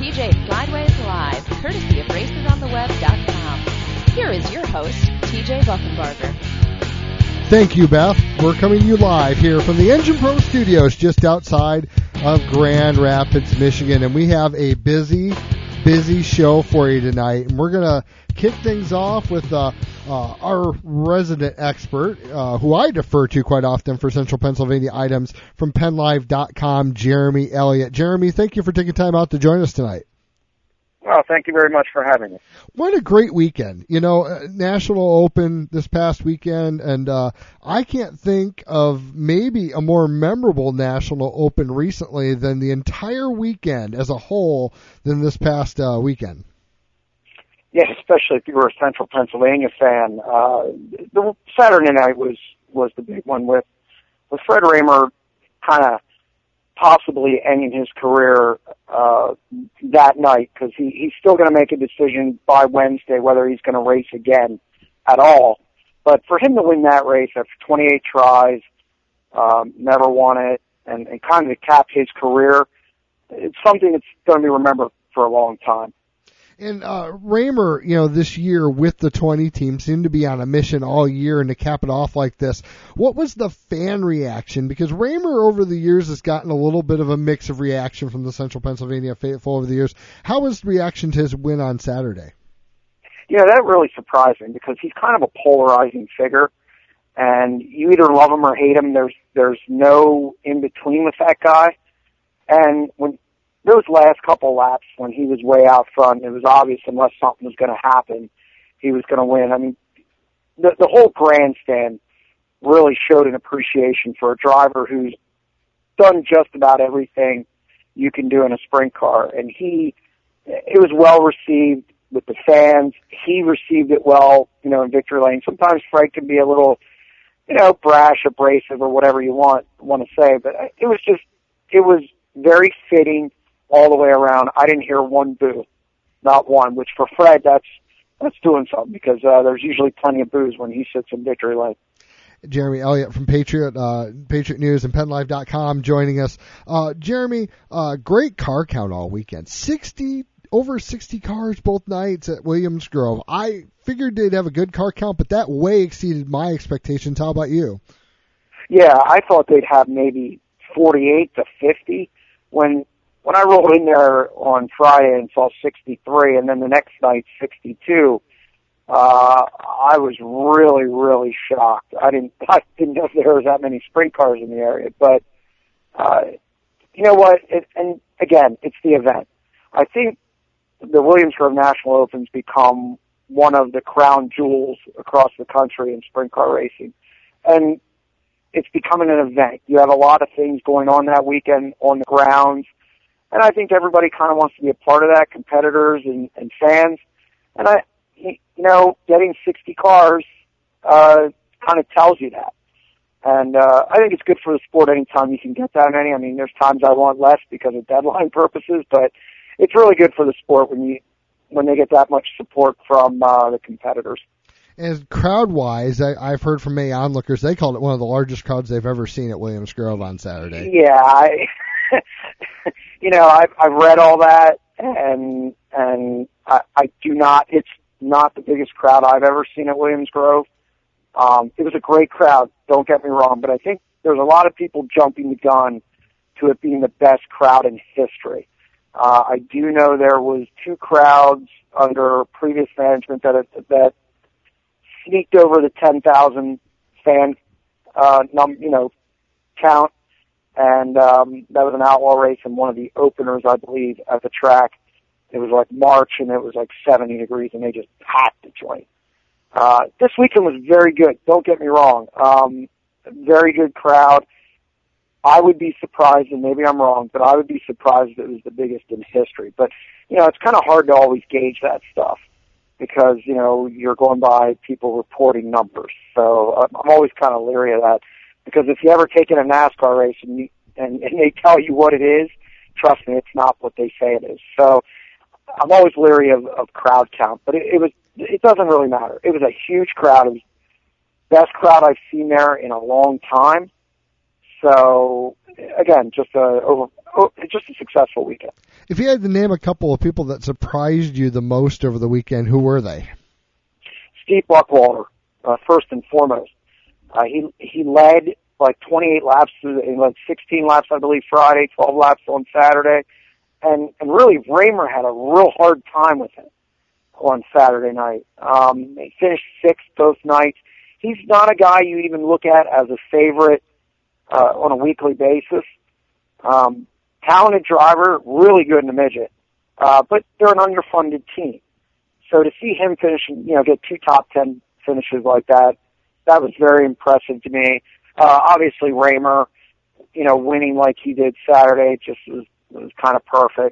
TJ Slideways Live, courtesy of RacesOnTheWeb.com. Here is your host, TJ Buckenbarger. Thank you, Beth. We're coming to you live here from the Engine Pro Studios just outside of Grand Rapids, Michigan, and we have a busy show for you tonight. And we're going to kick things off with our resident expert, who I defer to quite often for Central Pennsylvania items from PennLive.com, Jeremy Elliott. Jeremy, thank you for taking time out to join us tonight. Well, thank you very much for having me. What a great weekend. You know, National Open this past weekend, and I can't think of maybe a more memorable National Open recently than the entire weekend as a whole than this past weekend. Yeah, especially if you were a Central Pennsylvania fan. The Saturday night was the big one with Fred Rahmer kind of possibly ending his career that night, because he's still going to make a decision by Wednesday whether he's going to race again at all. But for him to win that race after 28 tries, never won it, and kind of to cap his career, it's something that's going to be remembered for a long time. And Rahmer, you know, this year with the 20 team seemed to be on a mission all year, and to cap it off like this, what was the fan reaction? Because Rahmer over the years has gotten a little bit of a mix of reaction from the Central Pennsylvania faithful over the years. How was the reaction to his win on Saturday? Yeah, that really surprised me, because he's kind of a polarizing figure, and you either love him or hate him. There's no in between with that guy. And when those last couple laps, when he was way out front, it was obvious unless something was going to happen, he was going to win. I mean, the whole grandstand really showed an appreciation for a driver who's done just about everything you can do in a sprint car. And it was well received with the fans. He received it well, you know, in victory lane. Sometimes Fred can be a little, you know, brash, abrasive, or whatever you want to say, but it was very fitting all the way around. I didn't hear one boo, not one, which for Fred, that's doing something, because there's usually plenty of boos when he sits in victory lane. Jeremy Elliott from Patriot News and PennLive.com joining us. Jeremy, great car count all weekend. Over 60 cars both nights at Williams Grove. I figured they'd have a good car count, but that way exceeded my expectations. How about you? Yeah, I thought they'd have maybe 48 to 50. When I rolled in there on Friday and saw 63, and then the next night 62, I was really, really shocked. I didn't know there was that many sprint cars in the area. But you know what? And again, it's the event. I think the Williams Grove National Open's become one of the crown jewels across the country in sprint car racing, and it's becoming an event. You have a lot of things going on that weekend on the grounds. And I think everybody kind of wants to be a part of that, competitors and fans. And getting 60 cars kind of tells you that. And I think it's good for the sport anytime you can get that many. I mean, there's times I want less because of deadline purposes, but it's really good for the sport when they get that much support from the competitors. And crowd-wise, I've heard from many onlookers, they called it one of the largest crowds they've ever seen at Williams Grove on Saturday. Yeah, I've read all that, and I do not. It's not the biggest crowd I've ever seen at Williams Grove. It was a great crowd, don't get me wrong, but I think there's a lot of people jumping the gun to it being the best crowd in history. I do know there was 2 crowds under previous management that sneaked over the 10,000 fan count. And that was an outlaw race and one of the openers, I believe, at the track. It was like March, and it was like 70 degrees, and they just packed the joint. This weekend was very good. Don't get me wrong. Very good crowd. I would be surprised, and maybe I'm wrong, but I would be surprised if it was the biggest in history. But, it's kind of hard to always gauge that stuff because, you're going by people reporting numbers. So I'm always kind of leery of that. Because if you ever take in a NASCAR race and they tell you what it is, trust me, it's not what they say it is. So I'm always leery of crowd count, but it doesn't really matter. It was a huge crowd. It was the best crowd I've seen there in a long time. So again, just just a successful weekend. If you had to name a couple of people that surprised you the most over the weekend, who were they? Steve Buckwalter, first and foremost. He led like 28 laps, like 16 laps, I believe, Friday, 12 laps on Saturday. And really, Raymer had a real hard time with him on Saturday night. He finished sixth both nights. He's not a guy you even look at as a favorite on a weekly basis. Talented driver, really good in the midget. But they're an underfunded team. So to see him finish, get 2 top 10 finishes like that was very impressive to me. Obviously Raymer, winning like he did Saturday just was kind of perfect.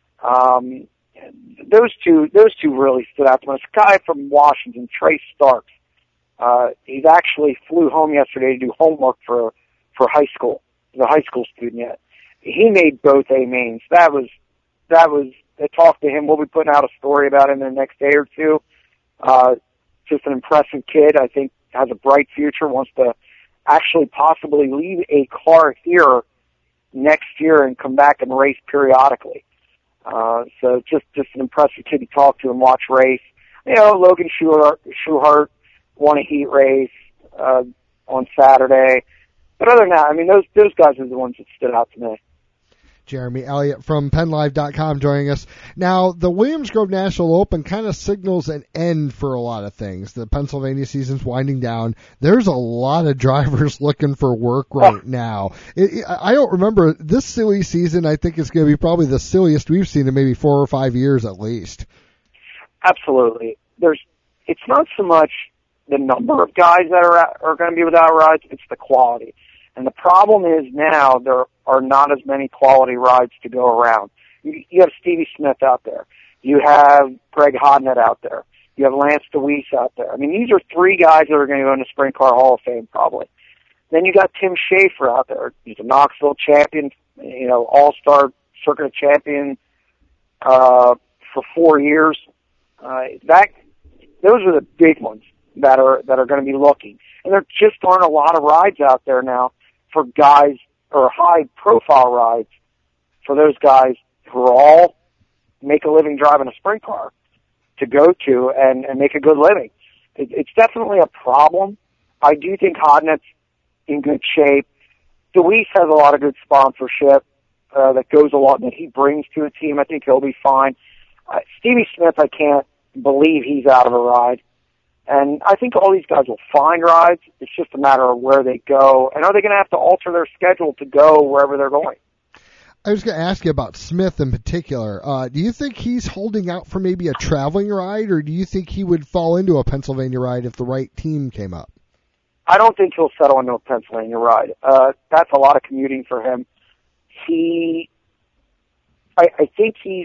Those two really stood out to me. This guy from Washington, Trey Starks, he's actually flew home yesterday to do homework for high school. He's a high school student yet. He made both A mains. That was. I talked to him. We'll be putting out a story about him in the next day or two. Just an impressive kid. I think has a bright future. Wants to actually possibly leave a car here next year and come back and race periodically. So just an impressive kid to talk to and watch race. Logan Schuchart won a heat race on Saturday. But other than that, those guys are the ones that stood out to me. Jeremy Elliott from PennLive.com joining us. Now, the Williams Grove National Open kind of signals an end for a lot of things. The Pennsylvania season's winding down. There's a lot of drivers looking for work right now. I don't remember this silly season. I think it's going to be probably the silliest we've seen in maybe 4 or 5 years at least. Absolutely. It's not so much the number of guys that are going to be without rides, it's the quality. And the problem is now there are not as many quality rides to go around. You have Stevie Smith out there. You have Greg Hodnett out there. You have Lance DeWeese out there. These are 3 guys that are going to go into Sprint Car Hall of Fame probably. Then you got Tim Schaefer out there. He's a Knoxville champion, all-star circuit champion for 4 years. Those are the big ones that are going to be looking. And there just aren't a lot of rides out there now for guys, or high-profile rides for those guys who are all make a living driving a sprint car to go to and make a good living. It's definitely a problem. I do think Hodnett's in good shape. DeWeese has a lot of good sponsorship that goes along, that he brings to a team. I think he'll be fine. Stevie Smith, I can't believe he's out of a ride. And I think all these guys will find rides. It's just a matter of where they go. And are they going to have to alter their schedule to go wherever they're going? I was going to ask you about Smith in particular. Do you think he's holding out for maybe a traveling ride, or do you think he would fall into a Pennsylvania ride if the right team came up? I don't think he'll settle into a Pennsylvania ride. That's a lot of commuting for him. I think he's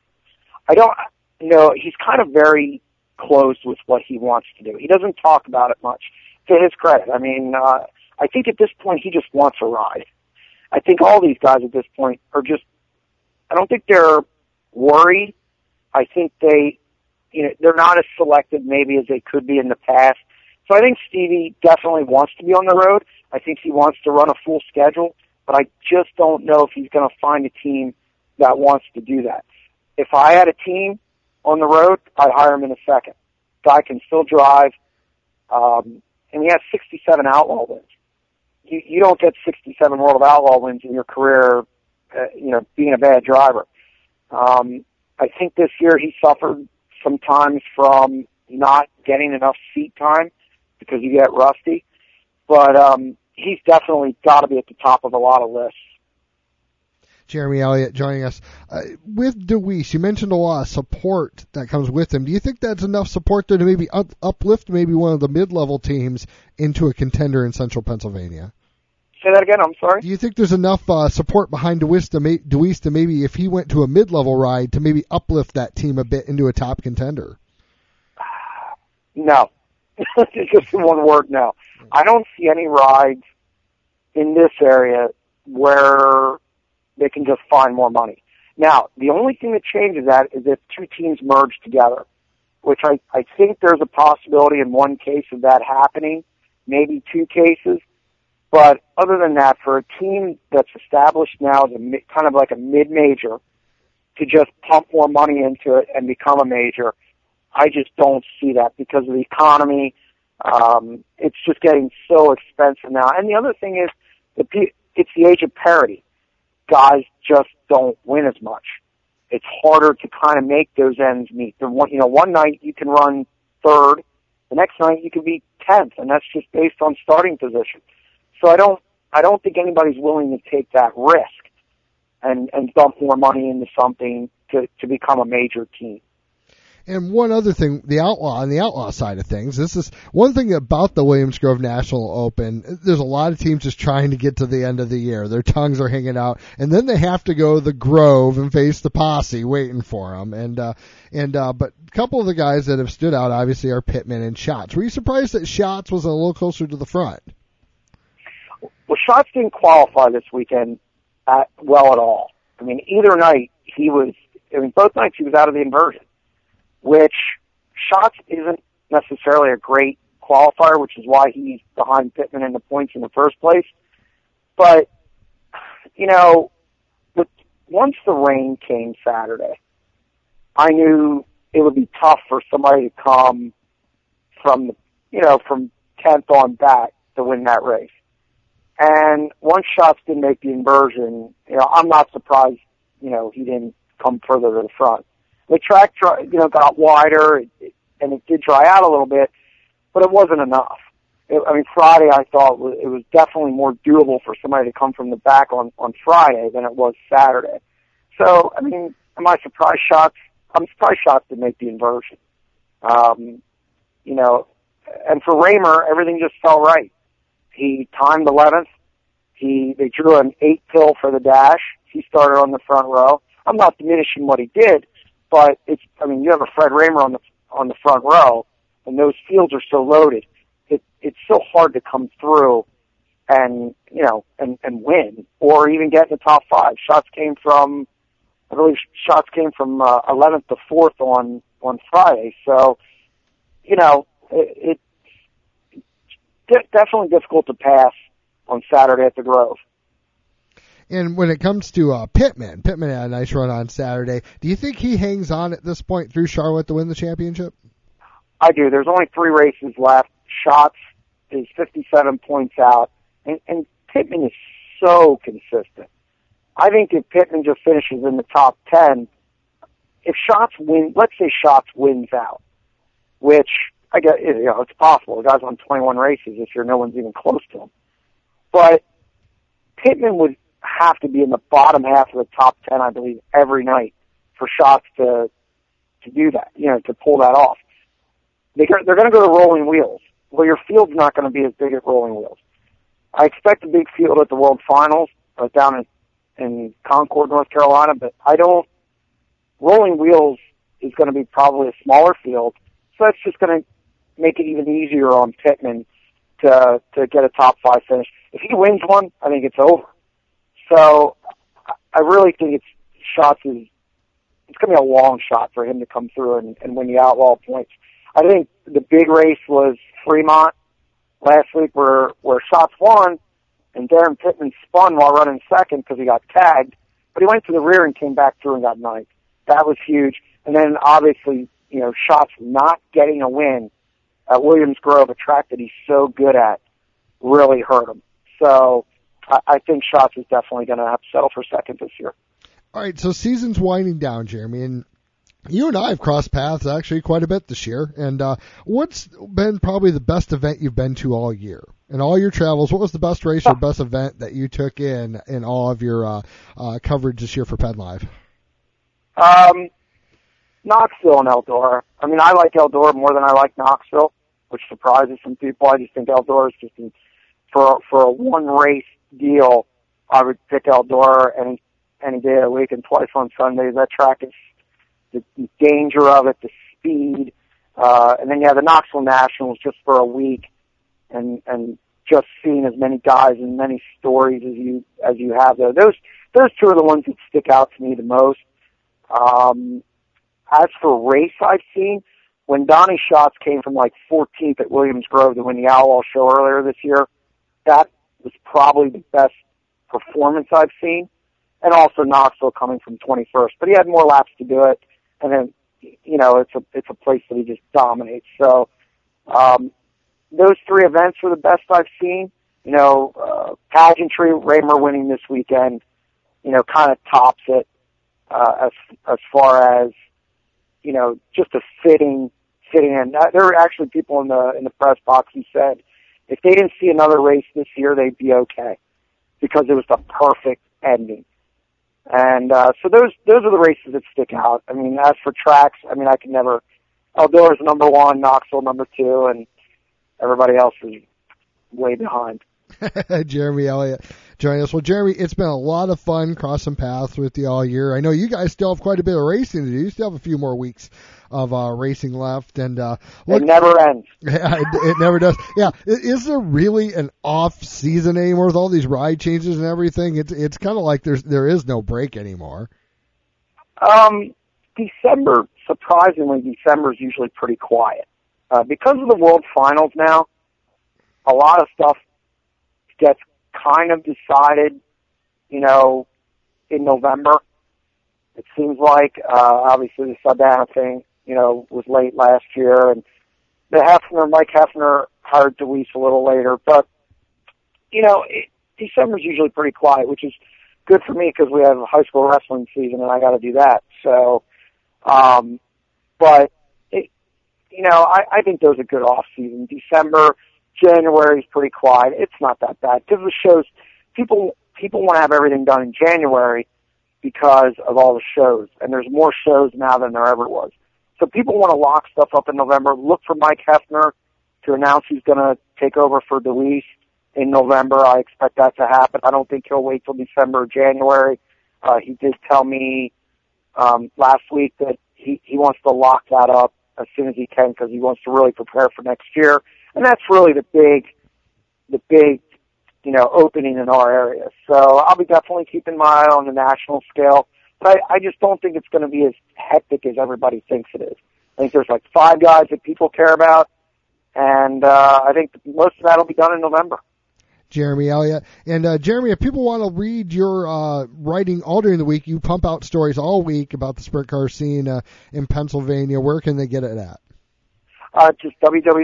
kind of very closed with what he wants to do. He doesn't talk about it much, to his credit. I think at this point he just wants a ride. I think all these guys at this point are just, I don't think they're worried. I think they're not as selective maybe as they could be in the past. So I think Stevie definitely wants to be on the road. I think he wants to run a full schedule, but I just don't know if he's going to find a team that wants to do that. If I had a team on the road, I'd hire him in a second. Guy can still drive, and he has 67 Outlaw wins. You don't get 67 World of Outlaw wins in your career, being a bad driver. I think this year he suffered sometimes from not getting enough seat time because you get rusty, but he's definitely got to be at the top of a lot of lists. Jeremy Elliott joining us. With DeWeese, you mentioned a lot of support that comes with him. Do you think that's enough support to maybe uplift maybe one of the mid-level teams into a contender in central Pennsylvania? Say that again, I'm sorry? Do you think there's enough support behind DeWeese to maybe, if he went to a mid-level ride, to maybe uplift that team a bit into a top contender? No. It's just one word, no. I don't see any rides in this area where they can just find more money. Now, the only thing that changes that is if 2 teams merge together, which I think there's a possibility in one case of that happening, maybe 2 cases. But other than that, for a team that's established now as kind of like a mid-major, to just pump more money into it and become a major, I just don't see that because of the economy. It's just getting so expensive now. And the other thing is, it's the age of parity. Guys just don't win as much. It's harder to kind of make those ends meet. One night you can run third, the next night you can be 10th, and that's just based on starting position. So I don't think anybody's willing to take that risk and dump more money into something to become a major team. And one other thing, on the outlaw side of things, this is one thing about the Williams Grove National Open. There's a lot of teams just trying to get to the end of the year. Their tongues are hanging out, and then they have to go to the Grove and face the posse waiting for them. But a couple of the guys that have stood out obviously are Pittman and Schatz. Were you surprised that Schatz was a little closer to the front? Well, Schatz didn't qualify this weekend well at all. I mean, either night both nights he was out of the inversion, which Schatz isn't necessarily a great qualifier, which is why he's behind Pittman in the points in the first place. But, once the rain came Saturday, I knew it would be tough for somebody to come from 10th on back to win that race. And once Schatz didn't make the inversion, I'm not surprised, he didn't come further to the front. The track, got wider, and it did dry out a little bit, but it wasn't enough. Friday I thought it was definitely more doable for somebody to come from the back on Friday than it was Saturday. So, am I surprised Schatz? I'm surprised Schatz didn't make the inversion. And for Raymer, everything just fell right. He timed 11th. They drew an 8 pill for the dash. He started on the front row. I'm not diminishing what he did, but you have a Fred Raymer on the front row, and those fields are so loaded. It's so hard to come through and win, or even get in the top 5. I believe Schatz came from 11th to 4th on Friday. So, it's definitely difficult to pass on Saturday at the Grove. And when it comes to Pittman had a nice run on Saturday. Do you think he hangs on at this point through Charlotte to win the championship? I do. There's only 3 races left. Schatz is 57 points out, and Pittman is so consistent. I think if Pittman just finishes in the top 10, if let's say Schatz wins out, which I guess it's possible. The guy's on 21 races this year. No one's even close to him. But Pittman would have to be in the bottom half of the top 10, I believe, every night for Schatz to do that, to pull that off. They're going to go to rolling wheels. Well, your field's not going to be as big at rolling wheels. I expect a big field at the World Finals down in Concord, North Carolina, but rolling wheels is going to be probably a smaller field, so that's just going to make it even easier on Pittman to get a top 5 finish. If he wins one, I think it's over. So I really think it's going to be a long shot for him to come through and win the outlaw points. I think the big race was Fremont last week where Schatz won, and Darren Pittman spun while running second because he got tagged, but he went to the rear and came back through and got ninth. That was huge. And then obviously, Schatz not getting a win at Williams Grove, a track that he's so good at, really hurt him. So I think Schatz is definitely going to have to settle for second this year. All right, so season's winding down, Jeremy, and you and I have crossed paths actually quite a bit this year. And what's been probably the best event you've been to all year? In all your travels, what was the best race or best event that you took in all of your coverage this year for Penn Live? Knoxville and Eldora. I like Eldora more than I like Knoxville, which surprises some people. I just think Eldora is just for a one race deal. I would pick Eldora any day of the week and twice on Sundays. That track is the danger of it, the speed, and then you have the Knoxville Nationals just for a week, and just seeing as many guys and many stories as you have there. Those 2 are the ones that stick out to me the most. As for race I've seen, when Donnie Schatz came from 14th at Williams Grove to win the Outlaw Show earlier this year, that was probably the best performance I've seen. And also Knoxville coming from 21st. But he had more laps to do it. And then, it's a place that he just dominates. So, those three events were the best I've seen. Pageantry, Raymer winning this weekend, kind of tops it, as far as, just a fitting in. There were actually people in the press box who said if they didn't see another race this year, they'd be okay because it was the perfect ending. And, so those are the races that stick out. I mean, as for tracks, I can never, Eldora's number one, Knoxville number two, and everybody else is way behind. Jeremy Elliott joining us. Well, Jeremy, it's been a lot of fun crossing paths with you all year. I know you guys still have quite a bit of racing to do. You still have a few more weeks of racing left, and it never ends. It never does. Yeah, is there really an off season anymore with all these ride changes and everything? It's kind of like there is no break anymore. December, surprisingly, December is usually pretty quiet because of the World Finals now. A lot of stuff gets kind of decided, in November. It seems like, obviously the Savannah thing, was late last year, and Mike Hefner hired DeWeese a little later, but, December's usually pretty quiet, which is good for me because we have a high school wrestling season and I got to do that. So, but I think there's a good off season. December, January is pretty quiet. It's not that bad because the shows, people want to have everything done in January because of all the shows, and there's more shows now than there ever was. So people want to lock stuff up in November. Look for Mike Hefner to announce he's going to take over for DeWeese in November. I expect that to happen. I don't think he'll wait till December or January. He did tell me last week that he wants to lock that up as soon as he can because he wants to really prepare for next year. And that's really the big, opening in our area. So I'll be definitely keeping my eye on the national scale. But I just don't think it's going to be as hectic as everybody thinks it is. I think there's like 5 guys that people care about, and I think most of that will be done in November. Jeremy Elliott. And Jeremy, if people want to read your writing all during the week, you pump out stories all week about the sprint car scene in Pennsylvania. Where can they get it at? Just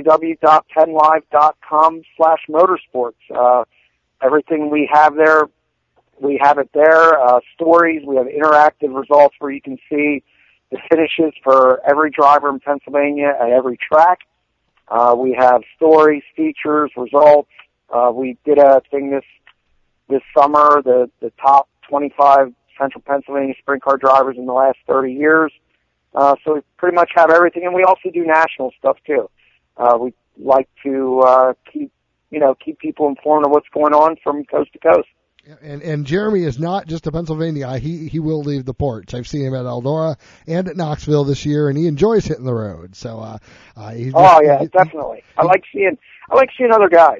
www.pennlive.com/motorsports. Everything we have there, we have it there. Stories, we have interactive results where you can see the finishes for every driver in Pennsylvania at every track. We have stories, features, results. We did a thing this summer, the top 25 Central Pennsylvania sprint car drivers in the last 30 years. So we pretty much have everything, and we also do national stuff too. We like to keep people informed of what's going on from coast to coast. And Jeremy is not just a Pennsylvania guy. He will leave the ports. I've seen him at Eldora and at Knoxville this year, and he enjoys hitting the road. So definitely. I like seeing other guys.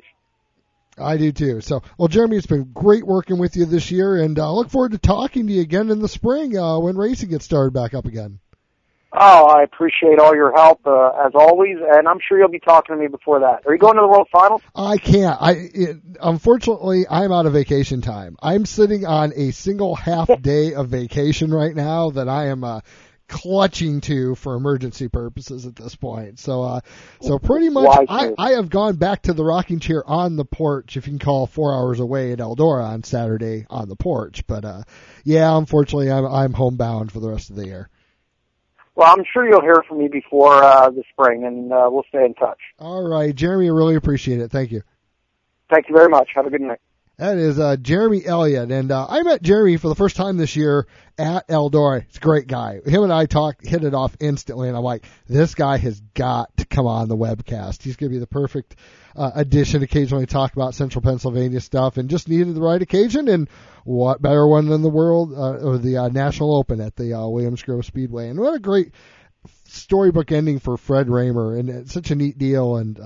I do too. So, well, Jeremy, it's been great working with you this year, and I look forward to talking to you again in the spring when racing gets started back up again. Oh, I appreciate all your help, as always, and I'm sure you'll be talking to me before that. Are you going to the World Finals? I can't. Unfortunately, I'm out of vacation time. I'm sitting on a single half day of vacation right now that I am clutching to for emergency purposes at this point. So pretty much I have gone back to the rocking chair on the porch, if you can call 4 hours away at Eldora on Saturday on the porch. But, unfortunately, I'm homebound for the rest of the year. Well, I'm sure you'll hear from me before the spring, and we'll stay in touch. All right, Jeremy, I really appreciate it. Thank you. Thank you very much. Have a good night. That is Jeremy Elliott, and I met Jeremy for the first time this year at Eldora. He's a great guy. Him and I hit it off instantly, and I'm like, this guy has got to come on the webcast. He's going to be the perfect addition. Occasionally talk about Central Pennsylvania stuff, and just needed the right occasion, and what better one in the world, or the National Open at the Williams Grove Speedway. And what a great storybook ending for Fred Raymer, and it's such a neat deal, and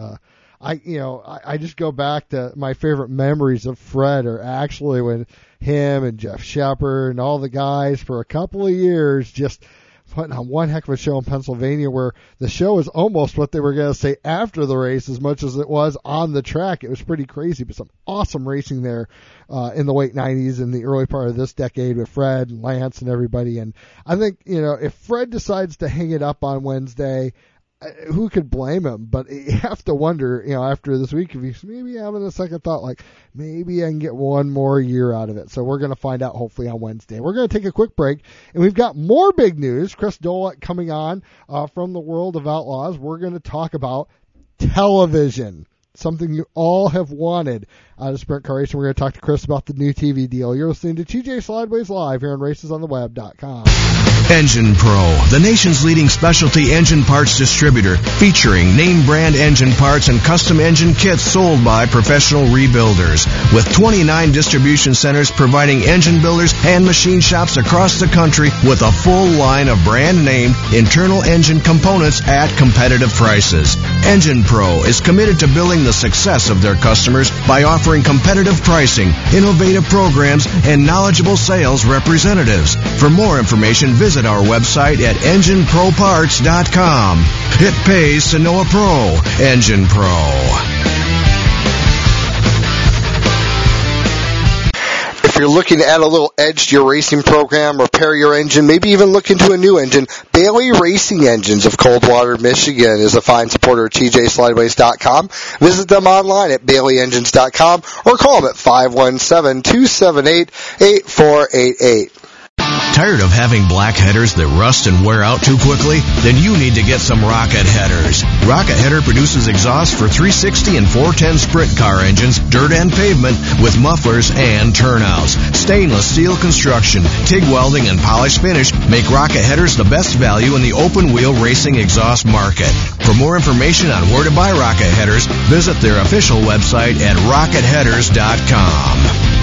I just go back to my favorite memories of Fred are actually when him and Jeff Shepard and all the guys for a couple of years just putting on one heck of a show in Pennsylvania, where the show is almost what they were going to say after the race as much as it was on the track. It was pretty crazy, but some awesome racing there in the late 90s and the early part of this decade with Fred and Lance and everybody. And I think, if Fred decides to hang it up on Wednesday, who could blame him? But you have to wonder, after this week, if he's maybe having a second thought, like maybe I can get one more year out of it. So we're going to find out hopefully on Wednesday. We're going to take a quick break, and we've got more big news. Chris Dolick coming on from the World of Outlaws. We're going to talk about television, something you all have wanted out of Sprint Car Racing. We're going to talk to Chris about the new TV deal. You're listening to TJ Slideways Live here on RacesOnTheWeb.com. Engine Pro, the nation's leading specialty engine parts distributor, featuring name brand engine parts and custom engine kits sold by professional rebuilders. With 29 distribution centers providing engine builders and machine shops across the country with a full line of brand name internal engine components at competitive prices. Engine Pro is committed to building the success of their customers by offering competitive pricing, innovative programs, and knowledgeable sales representatives. For more information, visit our website at EngineProParts.com. It pays to know a pro. Engine Pro. If you're looking to add a little edge to your racing program, repair your engine, maybe even look into a new engine, Bailey Racing Engines of Coldwater, Michigan is a fine supporter of TJSlideways.com. Visit them online at BaileyEngines.com or call them at 517-278-8488. Tired of having black headers that rust and wear out too quickly? Then you need to get some Rocket Headers. Rocket Header produces exhaust for 360 and 410 sprint car engines, dirt and pavement, with mufflers and turnouts. Stainless steel construction, TIG welding, and polished finish make Rocket Headers the best value in the open-wheel racing exhaust market. For more information on where to buy Rocket Headers, visit their official website at RocketHeaders.com.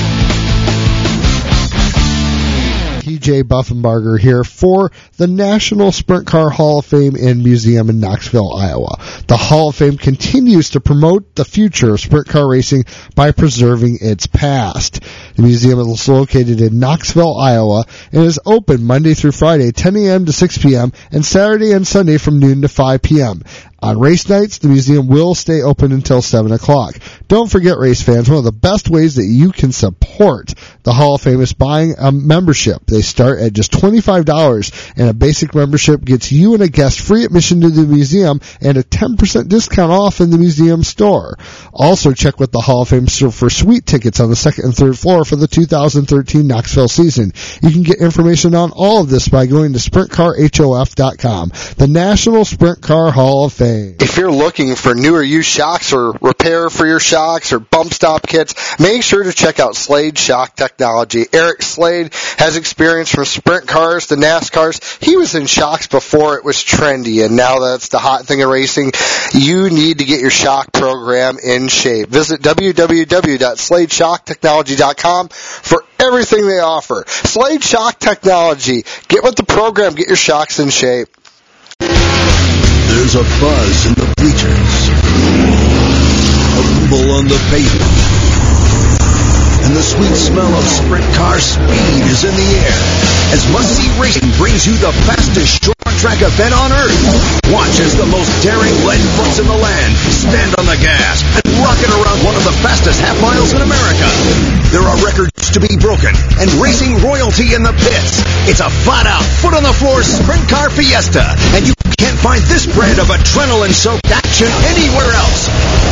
TJ Buffenbarger here for the National Sprint Car Hall of Fame and Museum in Knoxville, Iowa. The Hall of Fame continues to promote the future of sprint car racing by preserving its past. The museum is located in Knoxville, Iowa, and is open Monday through Friday, 10 a.m. to 6 p.m., and Saturday and Sunday from noon to 5 p.m. On race nights, the museum will stay open until 7 o'clock. Don't forget, race fans, one of the best ways that you can support the Hall of Fame is buying a membership. They start at just $25, and a basic membership gets you and a guest free admission to the museum and a 10% discount off in the museum store. Also, check with the Hall of Fame for suite tickets on the second and third floor for the 2013 Knoxville season. You can get information on all of this by going to SprintCarHof.com, the National Sprint Car Hall of Fame. If you're looking for new or used shocks or repair for your shocks or bump stop kits, make sure to check out Slade Shock Technology. Eric Slade has experience from sprint cars to NASCARs. He was in shocks before it was trendy, and now that's the hot thing of racing. You need to get your shock program in shape. Visit www.SladeShockTechnology.com for everything they offer. Slade Shock Technology. Get with the program. Get your shocks in shape. There's a buzz in the bleachers, a rumble on the pavement, and the sweet smell of sprint car speed is in the air as Must-See Racing brings you the fastest short track event on earth. Watch as the most daring lead butts in the land stand on the gas and rocket around one of the fastest half miles in America. There are records to be broken and racing royalty in the pits. It's a flat-out, foot-on-the-floor sprint car fiesta, and you can't find this brand of adrenaline-soaked action anywhere else.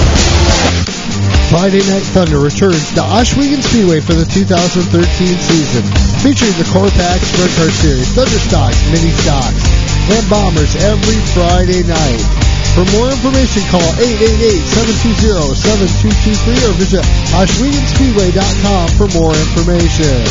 Friday Night Thunder returns to Ohsweken Speedway for the 2013 season, featuring the Core Pack Sprint Car Series, Thunder Stocks, Mini Stocks, and Bombers every Friday night. For more information, call 888-720-7223 or visit OhswekenSpeedway.com for more information.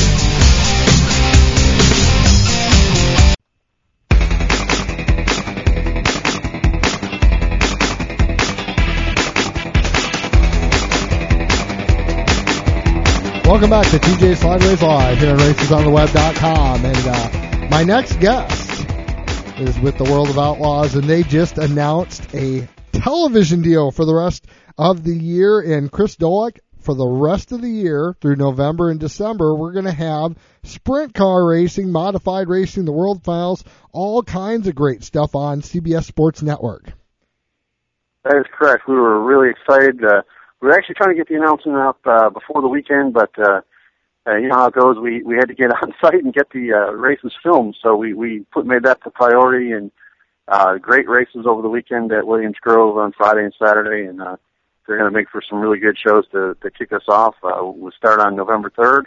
Welcome back to TJ Slideways Live here on RacesOnTheWeb.com. And my next guest is with the World of Outlaws, and they just announced a television deal for the rest of the year. And Chris Dolick for the rest of the year through November and December, we're going to have sprint car racing, modified racing, the World Finals, all kinds of great stuff on CBS Sports Network. That is correct. We were really excited. We were actually trying to get the announcement out before the weekend, but you know how it goes. We had to get on site and get the races filmed, so we made that the priority. And great races over the weekend at Williams Grove on Friday and Saturday, and they're going to make for some really good shows to kick us off. We'll start on November 3rd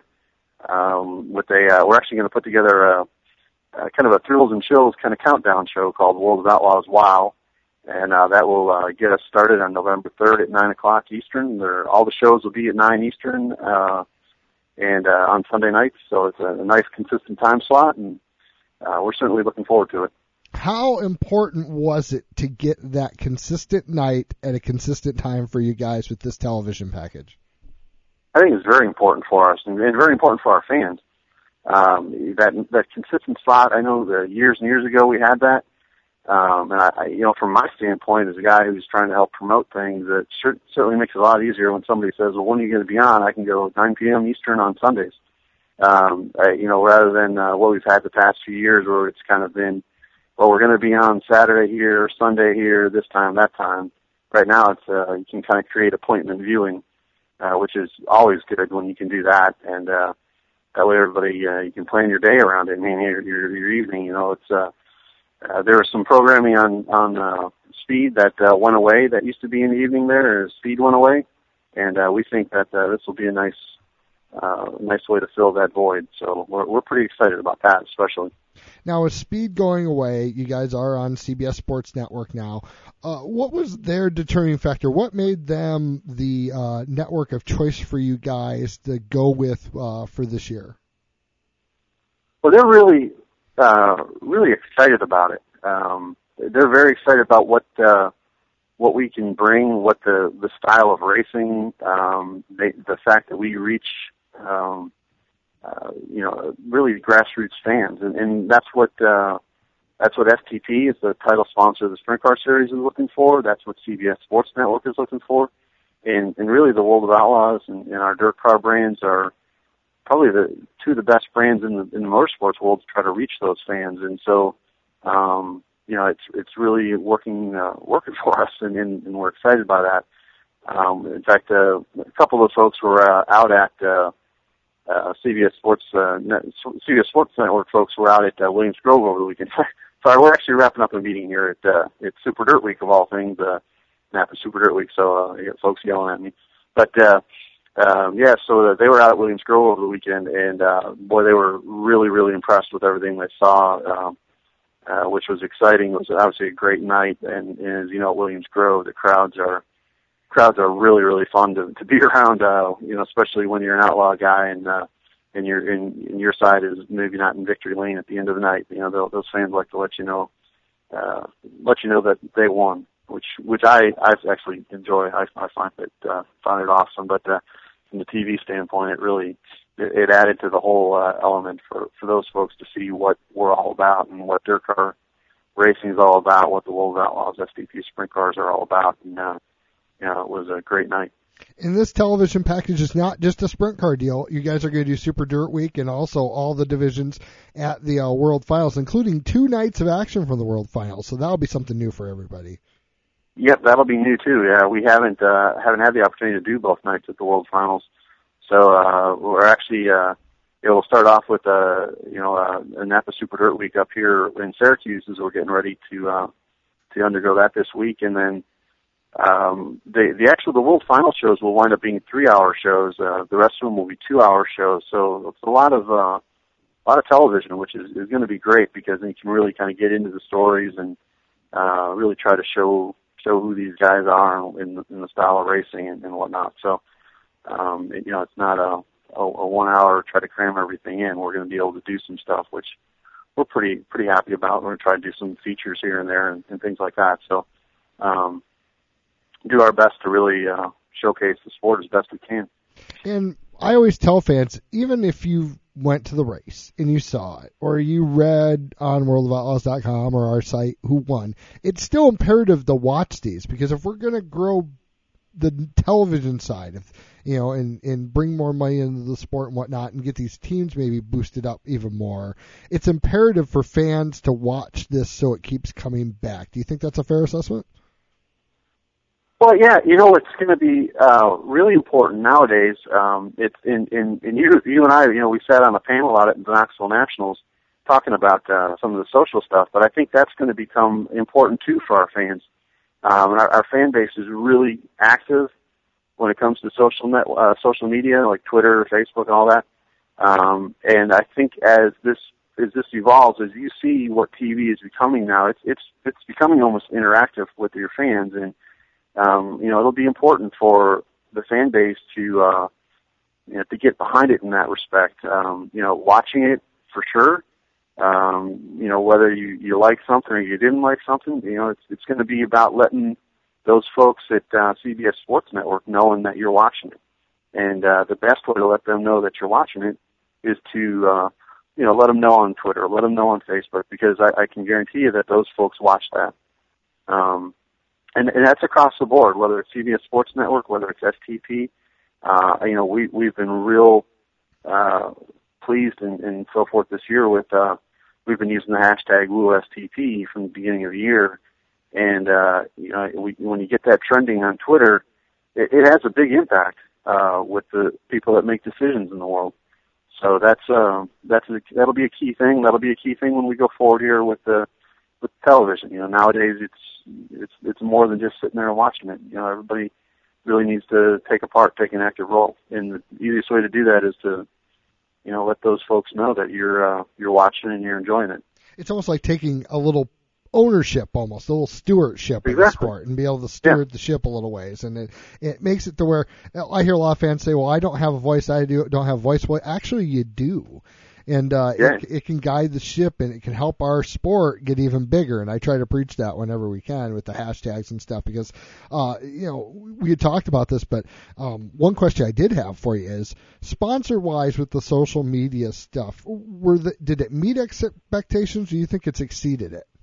we're actually going to put together kind of a thrills and chills kind of countdown show called World of Outlaws WOW. And that will get us started on November 3rd at 9 o'clock Eastern. All the shows will be at 9 Eastern and on Sunday nights. So it's a nice, consistent time slot, and we're certainly looking forward to it. How important was it to get that consistent night at a consistent time for you guys with this television package? I think it's very important for us and very important for our fans. That consistent slot, I know years and years ago we had that. And I, you know, from my standpoint as a guy who's trying to help promote things, it certainly makes it a lot easier when somebody says, well, when are you going to be on? I can go 9 p.m. Eastern on Sundays. You know, rather than what we've had the past few years where it's kind of been, well, we're going to be on Saturday here, Sunday here, this time, that time. Right now it's you can kind of create appointment viewing, which is always good when you can do that. And that way everybody, you can plan your day around it. I mean, your evening, you know, it's there was some programming on Speed that went away that used to be in the evening there. Speed went away, and we think that this will be a nice way to fill that void. So we're pretty excited about that, especially. Now, with Speed going away, you guys are on CBS Sports Network now. What was their determining factor? What made them the network of choice for you guys to go with for this year? Well, they're really excited about it. They're very excited about what we can bring, what the style of racing, the fact that we reach, you know, really grassroots fans, and that's what FTP is, the title sponsor of the Sprint Car Series, is looking for. That's what CBS Sports Network is looking for, and really the World of Outlaws and our dirt car brands are probably two of the best brands in the motorsports world to try to reach those fans. And so, you know, it's really working for us, and we're excited by that. In fact, a couple of those folks were out at CBS Sports Network folks were out at Williams Grove over the weekend. Sorry, we're actually wrapping up a meeting here at Super Dirt Week of all things, Napa Super Dirt Week. So I got folks yelling at me, but. Yeah, so they were out at Williams Grove over the weekend, and boy, they were really, really impressed with everything they saw, which was exciting. It was obviously a great night, and as you know, at Williams Grove, the crowds are really, really fun to be around. You know, especially when you're an outlaw guy and your side is maybe not in victory lane at the end of the night. You know, those fans like to let you know that they won, which I actually enjoy. I find it awesome, but from the TV standpoint, it added to the whole element for those folks to see what we're all about and what dirt car racing is all about, what the World of Outlaws FTP sprint cars are all about, and you know, it was a great night. And this television package is not just a sprint car deal. You guys are going to do Super Dirt Week and also all the divisions at the World Finals, including 2 nights of action from the World Finals. So that'll be something new for everybody. Yep, that'll be new too. Yeah, we haven't had the opportunity to do both nights at the World Finals, so we're actually we'll start off with a Napa Super Dirt Week up here in Syracuse as we're getting ready to undergo that this week, and then the World Final shows will wind up being 3-hour shows. The rest of them will be 2-hour shows. So it's a lot of television, which is going to be great because then you can really kind of get into the stories and really try to show who these guys are in the style of racing and whatnot. So, you know, it's not a 1 hour try to cram everything in. We're going to be able to do some stuff, which we're pretty happy about. We're going to try to do some features here and there and things like that. So, do our best to really showcase the sport as best we can. And I always tell fans, even if you went to the race and you saw it, or you read on worldofoutlaws.com or our site who won, it's still imperative to watch these, because if we're going to grow the television side of, and bring more money into the sport and whatnot, and get these teams maybe boosted up even more. It's imperative for fans to watch this so it keeps coming back. Do you think that's a fair assessment? Well, yeah, it's going to be really important nowadays. It's in you and I, we sat on a panel out at the Knoxville Nationals talking about some of the social stuff, but I think that's going to become important too for our fans. Our fan base is really active when it comes to social media like Twitter, Facebook, and all that. And I think as this evolves, as you see what TV is becoming now, it's becoming almost interactive with your fans, and it'll be important for the fan base to get behind it in that respect. Watching it for sure. Whether you like something or you didn't like something, it's going to be about letting those folks at CBS Sports Network knowing that you're watching it. And the best way to let them know that you're watching it is to, let them know on Twitter, let them know on Facebook, because I can guarantee you that those folks watch that. And that's across the board, whether it's CBS Sports Network, whether it's STP. We've been real pleased and so forth this year with we've been using the hashtag WooSTP from the beginning of the year, and when you get that trending on Twitter, it has a big impact with the people that make decisions in the world. So that'll be a key thing. That'll be a key thing when we go forward here with television. Nowadays it's more than just sitting there and watching it. Everybody really needs to take an active role, and the easiest way to do that is to let those folks know that you're watching and you're enjoying it. It's almost like taking a little ownership, almost a little stewardship of the sport, and be able to steward the ship a little ways. And it makes it to where I hear a lot of fans say, "Well, I don't have a voice. I don't have a voice." Well, actually, you do. And it can guide the ship, and it can help our sport get even bigger. And I try to preach that whenever we can with the hashtags and stuff, because we had talked about this. But one question I did have for you is, sponsor-wise, with the social media stuff, did it meet expectations? Or do you think it's exceeded it?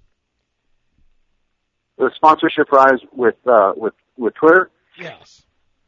The sponsorship rise with Twitter. Yes.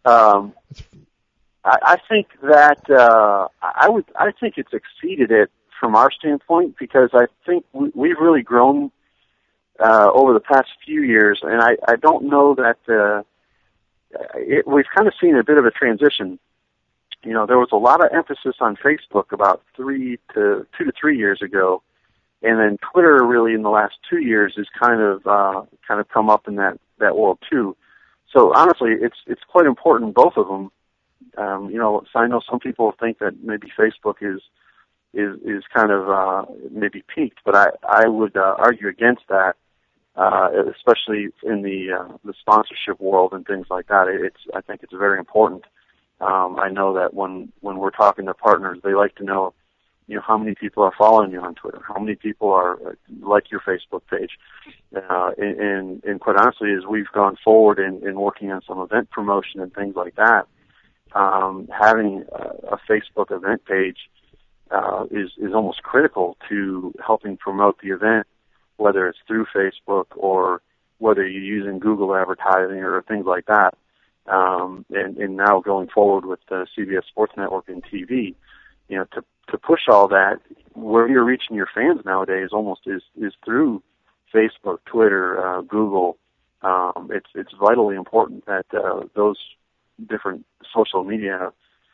I think that I think it's exceeded it from our standpoint, because I think we've really grown over the past few years, and I don't know that we've kind of seen a bit of a transition. There was a lot of emphasis on Facebook about 2 to 3 years ago, and then Twitter really in the last 2 years has kind of come up in that world too. So honestly, it's quite important, both of them. So I know some people think that maybe Facebook is kind of maybe peaked, but I would argue against that, especially in the sponsorship world and things like that. I think it's very important. I know that when we're talking to partners, they like to know, how many people are following you on Twitter, how many people are like your Facebook page, and quite honestly, as we've gone forward in working on some event promotion and things like that. Having a Facebook event page is almost critical to helping promote the event, whether it's through Facebook or whether you're using Google advertising or things like that. And now going forward with the CBS Sports Network and TV, to push all that, where you're reaching your fans nowadays almost is through Facebook, Twitter, Google. It's vitally important that those different social media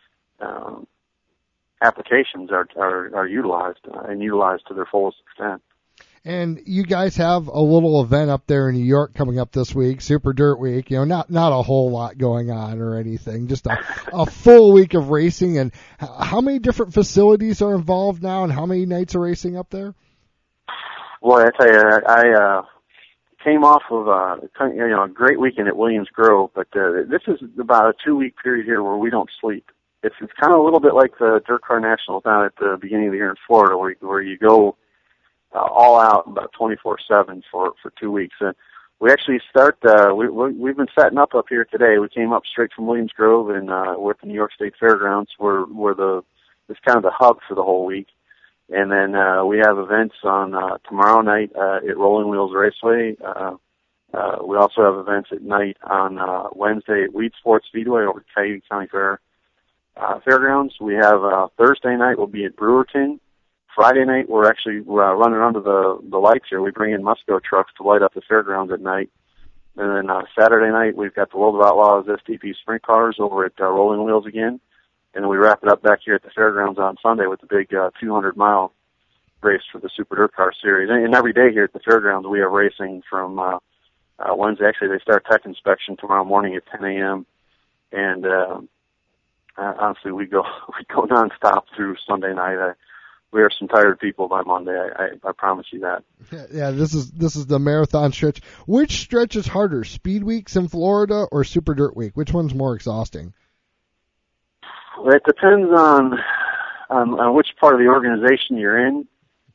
applications are utilized and utilized to their fullest extent. And you guys have a little event up there in New York coming up this week, Super Dirt Week. Not a whole lot going on or anything, just a full week of racing. And how many different facilities are involved now, and how many nights of racing up there? Boy, I tell you, I came off of a great weekend at Williams Grove, but this is about a 2-week period here where we don't sleep. It's kind of a little bit like the Dirt Car Nationals down at the beginning of the year in Florida, where you go all out about 24/7 for 2 weeks. And we actually start. We've been setting up here today. We came up straight from Williams Grove, and we're at the New York State Fairgrounds, where it's kind of the hub for the whole week. And then we have events on tomorrow night at Rolling Wheels Raceway. We also have events at night on Wednesday at Weed Sports Speedway over at Cayuga County Fairgrounds. We have Thursday night will be at Brewerton. Friday night we're actually running under the lights here. We bring in Musco trucks to light up the fairgrounds at night. And then Saturday night we've got the World of Outlaws STP sprint cars over at Rolling Wheels again. And then we wrap it up back here at the fairgrounds on Sunday with the big 200-mile race for the Super Dirt Car Series. And every day here at the fairgrounds we have racing from Wednesday. Actually, they start tech inspection tomorrow morning at 10 a.m. And honestly, we go nonstop through Sunday night. We are some tired people by Monday. I promise you that. Yeah, this is the marathon stretch. Which stretch is harder, Speed Weeks in Florida or Super Dirt Week? Which one's more exhausting? Well, it depends on which part of the organization you're in.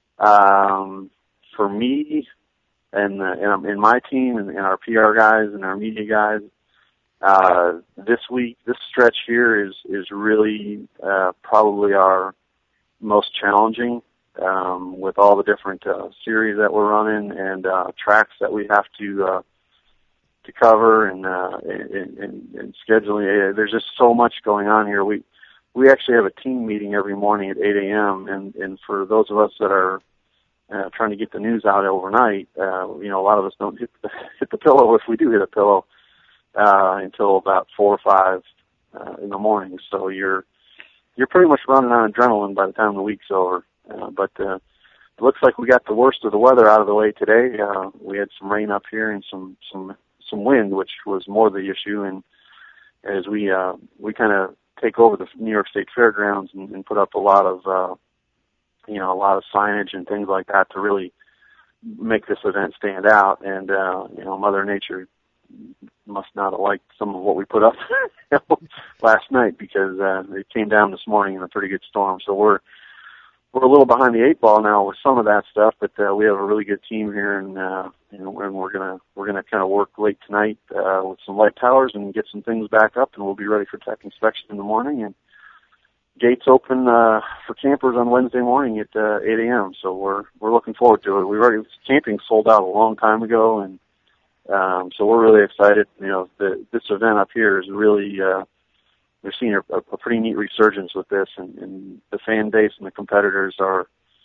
For me, and in my team and our PR guys and our media guys, this stretch here is really probably our most challenging, with all the different series that we're running and tracks that we have to cover and scheduling. There's just so much going on here. We actually have a team meeting every morning at 8 a.m. and for those of us that are trying to get the news out overnight, a lot of us don't hit the pillow, if we do hit a pillow, until about 4 or 5 in the morning. So you're pretty much running on adrenaline by the time the week's over. But it looks like we got the worst of the weather out of the way today. We had some rain up here and some wind, which was more the issue. And as we kind of take over the New York State Fairgrounds and put up a lot of signage and things like that to really make this event stand out. And Mother Nature must not have liked some of what we put up last night, because it came down this morning in a pretty good storm. So we're a little behind the 8 ball now with some of that stuff, but we have a really good team here, and we're gonna kind of work late tonight with some light towers and get some things back up, and we'll be ready for tech inspection in the morning. And gates open for campers on Wednesday morning at 8 a.m. So we're looking forward to it. Camping sold out a long time ago, and so we're really excited. This event up here is really, we're seeing a pretty neat resurgence with this, and the fan base and the competitors are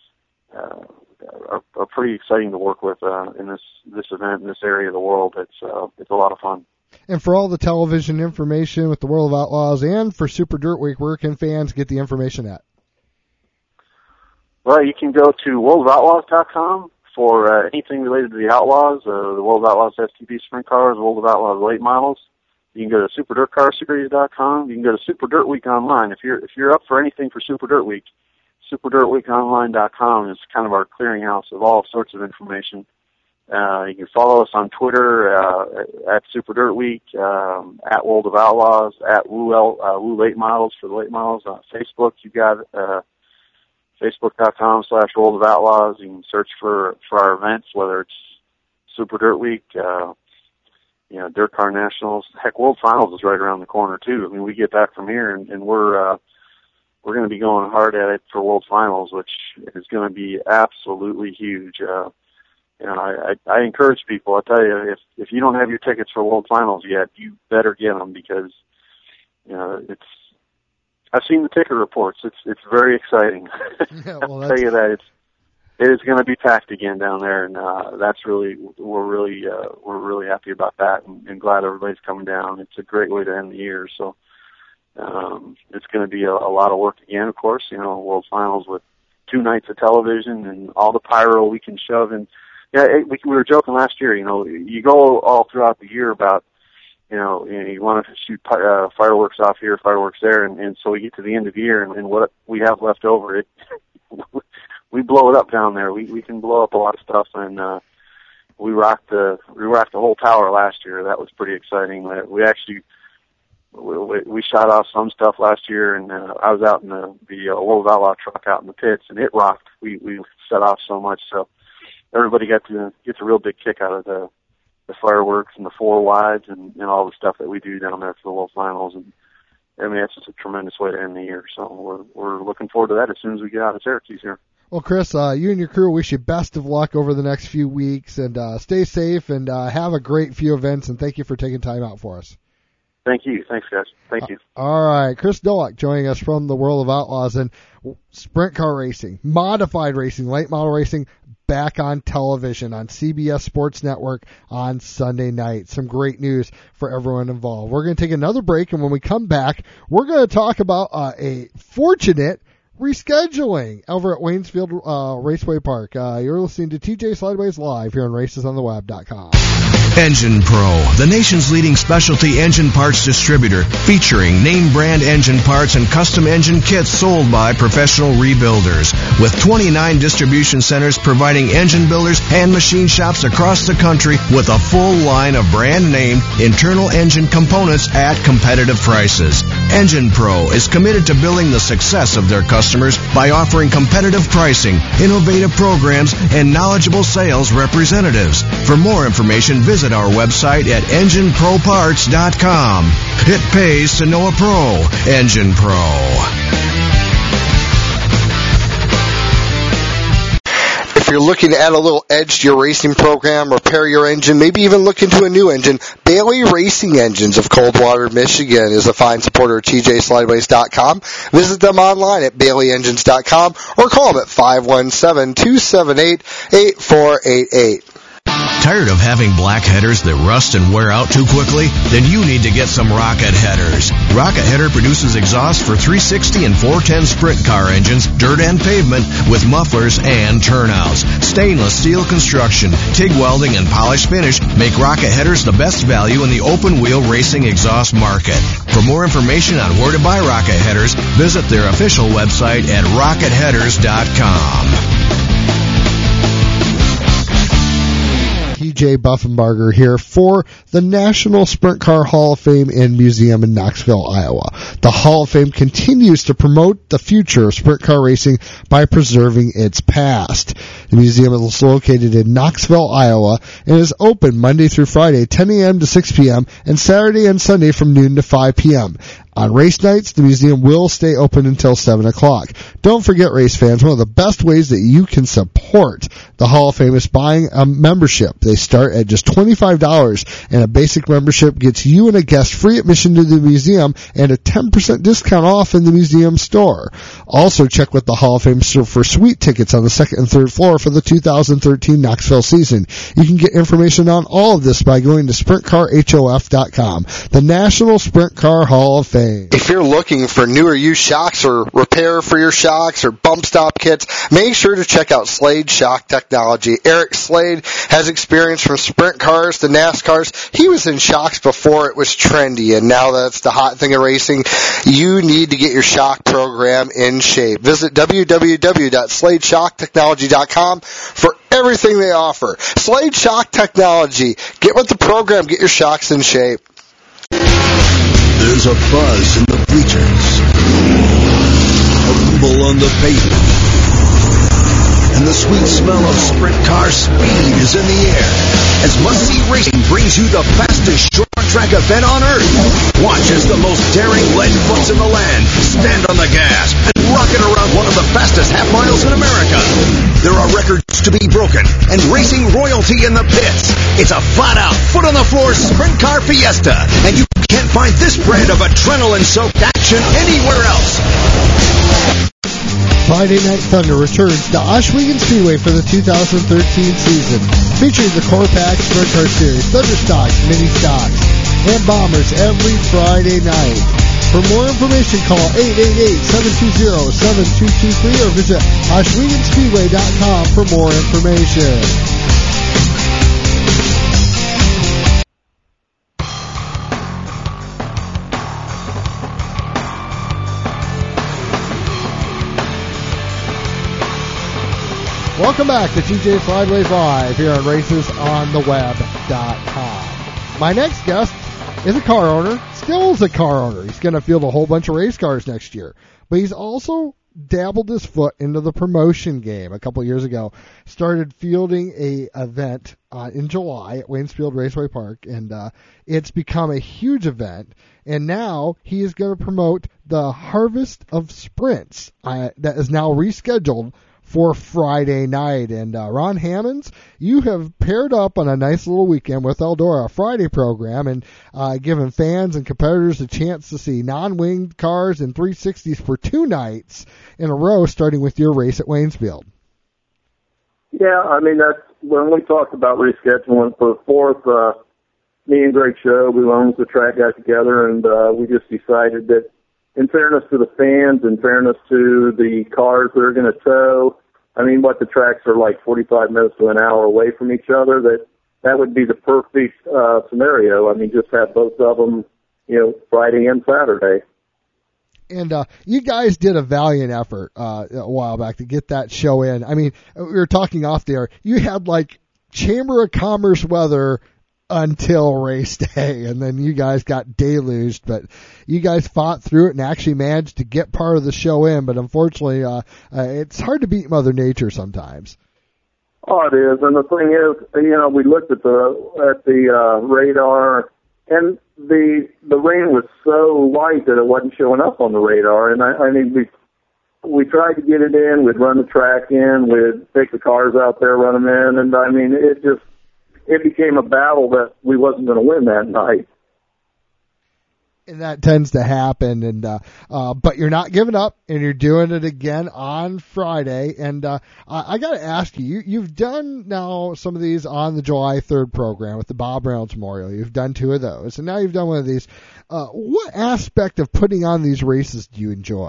pretty exciting to work with in this event in this area of the world. It's a lot of fun. And for all the television information with the World of Outlaws and for Super Dirt Week, where can fans get the information at? Well, you can go to worldofoutlaws.com for anything related to the Outlaws, the World of Outlaws STP sprint cars, World of Outlaws late models. You can go to superdirtcarseries.com. You can go to Super Dirt Week online. If you're up for anything for Super Dirt Week, superdirtweekonline.com is kind of our clearinghouse of all sorts of information. You can follow us on Twitter at Super Dirt Week, at World of Outlaws, at Woo Late Models for the late models. On Facebook, you got Facebook.com/World of Outlaws. You can search for our events, whether it's Super Dirt Week, Dirt Car Nationals. Heck, World Finals is right around the corner too. I mean, we get back from here and we're going to be going hard at it for World Finals, which is going to be absolutely huge. I encourage people. I tell you, if you don't have your tickets for World Finals yet, you better get them, because I've seen the ticket reports. It's very exciting. Yeah, well, I'll tell you that it is going to be packed again down there, and we're really happy about that, and glad everybody's coming down. It's a great way to end the year. So it's going to be a lot of work again, of course. World Finals with 2 nights of television and all the pyro we can shove in. Yeah, we were joking last year. You go all throughout the year about, you want to shoot fireworks off here, fireworks there, and so we get to the end of the year, and what we have left over, we blow it up down there. We can blow up a lot of stuff, and we rocked the whole tower last year. That was pretty exciting. We shot off some stuff last year, and I was out in the World of Outlaw truck out in the pits, and it rocked. We set off so much, so everybody gets a real big kick out of the fireworks and the 4 wides and all the stuff that we do down there for the World Finals. And I mean, it's just a tremendous way to end the year. So we're looking forward to that as soon as we get out of Syracuse here. Well, Chris, you and your crew wish you best of luck over the next few weeks, and stay safe and have a great few events, and thank you for taking time out for us. Thank you. Thanks, guys. Thank you. All right. Chris Nowak joining us from the World of Outlaws, and sprint car racing, modified racing, late model racing, back on television on CBS Sports Network on Sunday night. Some great news for everyone involved. We're going to take another break, and when we come back, we're going to talk about a fortunate rescheduling over at Waynesfield Raceway Park. You're listening to TJ Slideways Live here on RacesOnTheWeb.com. Engine Pro, the nation's leading specialty engine parts distributor, featuring name brand engine parts and custom engine kits sold by professional rebuilders. With 29 distribution centers providing engine builders and machine shops across the country with a full line of brand name internal engine components at competitive prices. Engine Pro is committed to building the success of their customers by offering competitive pricing, innovative programs, and knowledgeable sales representatives. For more information, visit our website at EngineProParts.com. It pays to know a pro. Engine Pro. If you're looking to add a little edge to your racing program, repair your engine, maybe even look into a new engine, Bailey Racing Engines of Coldwater, Michigan is a fine supporter of TJSlideways.com. Visit them online at BaileyEngines.com or call them at 517-278-8488. Tired of having black headers that rust and wear out too quickly? Then you need to get some Rocket Headers. Rocket Header produces exhaust for 360 and 410 sprint car engines, dirt and pavement, with mufflers and turnouts. Stainless steel construction, TIG welding, and polished finish make Rocket Headers the best value in the open-wheel racing exhaust market. For more information on where to buy Rocket Headers, visit their official website at RocketHeaders.com. TJ Buffenbarger here for the National Sprint Car Hall of Fame and Museum in Knoxville, Iowa. The Hall of Fame continues to promote the future of sprint car racing by preserving its past. The museum is located in Knoxville, Iowa, and is open Monday through Friday, 10 a.m. to 6 p.m., and Saturday and Sunday from noon to 5 p.m. On race nights, the museum will stay open until 7 o'clock. Don't forget, race fans, one of the best ways that you can support the Hall of Fame is buying a membership. They start at just $25, and a basic membership gets you and a guest free admission to the museum and a 10% discount off in the museum store. Also, check with the Hall of Fame for suite tickets on the second and third floor for the 2013 Knoxville season. You can get information on all of this by going to SprintCarHof.com, the National Sprint Car Hall of Fame. If you're looking for new or used shocks or repair for your shocks or bump stop kits, make sure to check out Slade Shock Technology. Eric Slade has experience from sprint cars to NASCARs. He was in shocks before it was trendy, and now that's the hot thing in racing. You need to get your shock program in shape. Visit www.SladeShockTechnology.com for everything they offer. Slade Shock Technology. Get with the program. Get your shocks in shape. There's a buzz in the bleachers, a rumble on the pavement, and the sweet smell of sprint car speed is in the air as Must-See Racing brings you the fastest short track event on Earth. Watch as the most daring lead butts in the land stand on the gas and rocket around one of the fastest half miles in America. There are records to be broken and racing royalty in the pits. It's a flat-out, foot-on-the-floor sprint car fiesta, and you can't find this brand of adrenaline-soaked action anywhere else. Friday Night Thunder returns to Ohsweken Speedway for the 2013 season, featuring the Core Pack Sprint Car Series, Thunder Stocks, Mini Stocks, and Bombers every Friday night. For more information, call 888-720-7223 or visit OhswekenSpeedway.com for more information. Welcome back to TJ Slideways Live here on RacesOnTheWeb.com. My next guest is a car owner, still is a car owner. He's going to field a whole bunch of race cars next year. But he's also dabbled his foot into the promotion game a couple years ago. Started fielding a event in July at Waynesfield Raceway Park, and it's become a huge event. And now he is going to promote the Harvest of Sprints that is now rescheduled for Friday night. And Ron Hammonds, you have paired up on a nice little weekend with Eldora, a Friday program, and given fans and competitors a chance to see non-winged cars and 360s for 2 nights in a row, starting with your race at Waynesfield. Yeah, I mean, that's when we talked about rescheduling for the 4th, me and Greg Show, who owns the track, got together, and we just decided that in fairness to the fans, in fairness to the cars that are going to tow, I mean, what the tracks are like 45 minutes to an hour away from each other, that would be the perfect scenario. I mean, just have both of them, Friday and Saturday. And you guys did a valiant effort a while back to get that show in. I mean, we were talking off the air. You had like Chamber of Commerce weather until race day, and then you guys got deluged. But you guys fought through it and actually managed to get part of the show in. But unfortunately, it's hard to beat Mother Nature sometimes. Oh, it is. And the thing is, we looked at the radar, and the rain was so light that it wasn't showing up on the radar. And I mean, we tried to get it in. We'd run the track in. We'd take the cars out there, run them in. And I mean, it became a battle that we wasn't going to win that night. And that tends to happen, and but you're not giving up, and you're doing it again on Friday. And I got to ask you've done now some of these on the July 3rd program with the Bob Reynolds Memorial. You've done 2 of those, and now you've done one of these. What aspect of putting on these races do you enjoy?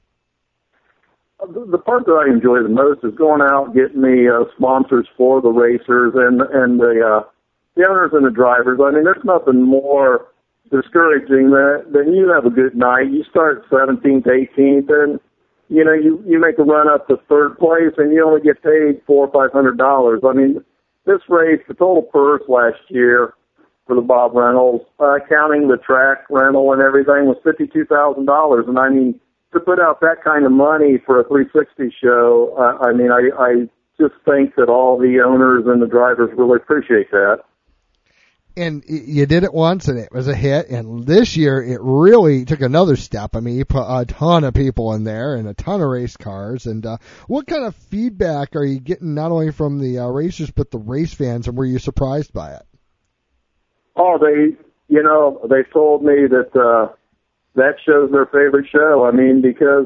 The part that I enjoy the most is going out, getting the sponsors for the racers and the owners and the drivers. I mean, there's nothing more discouraging than you have a good night. You start 17th, 18th, and you make a run up to 3rd place, and you only get paid $400 or $500. I mean, this race, the total purse last year for the Bob Reynolds, counting the track rental and everything, was $52,000. And I mean, to put out that kind of money for a 360 show, I mean, I just think that all the owners and the drivers really appreciate that. And you did it once, and it was a hit. And this year, it really took another step. I mean, you put a ton of people in there and a ton of race cars. And what kind of feedback are you getting not only from the racers but the race fans, and were you surprised by it? Oh, they told me that that show's their favorite show. I mean, because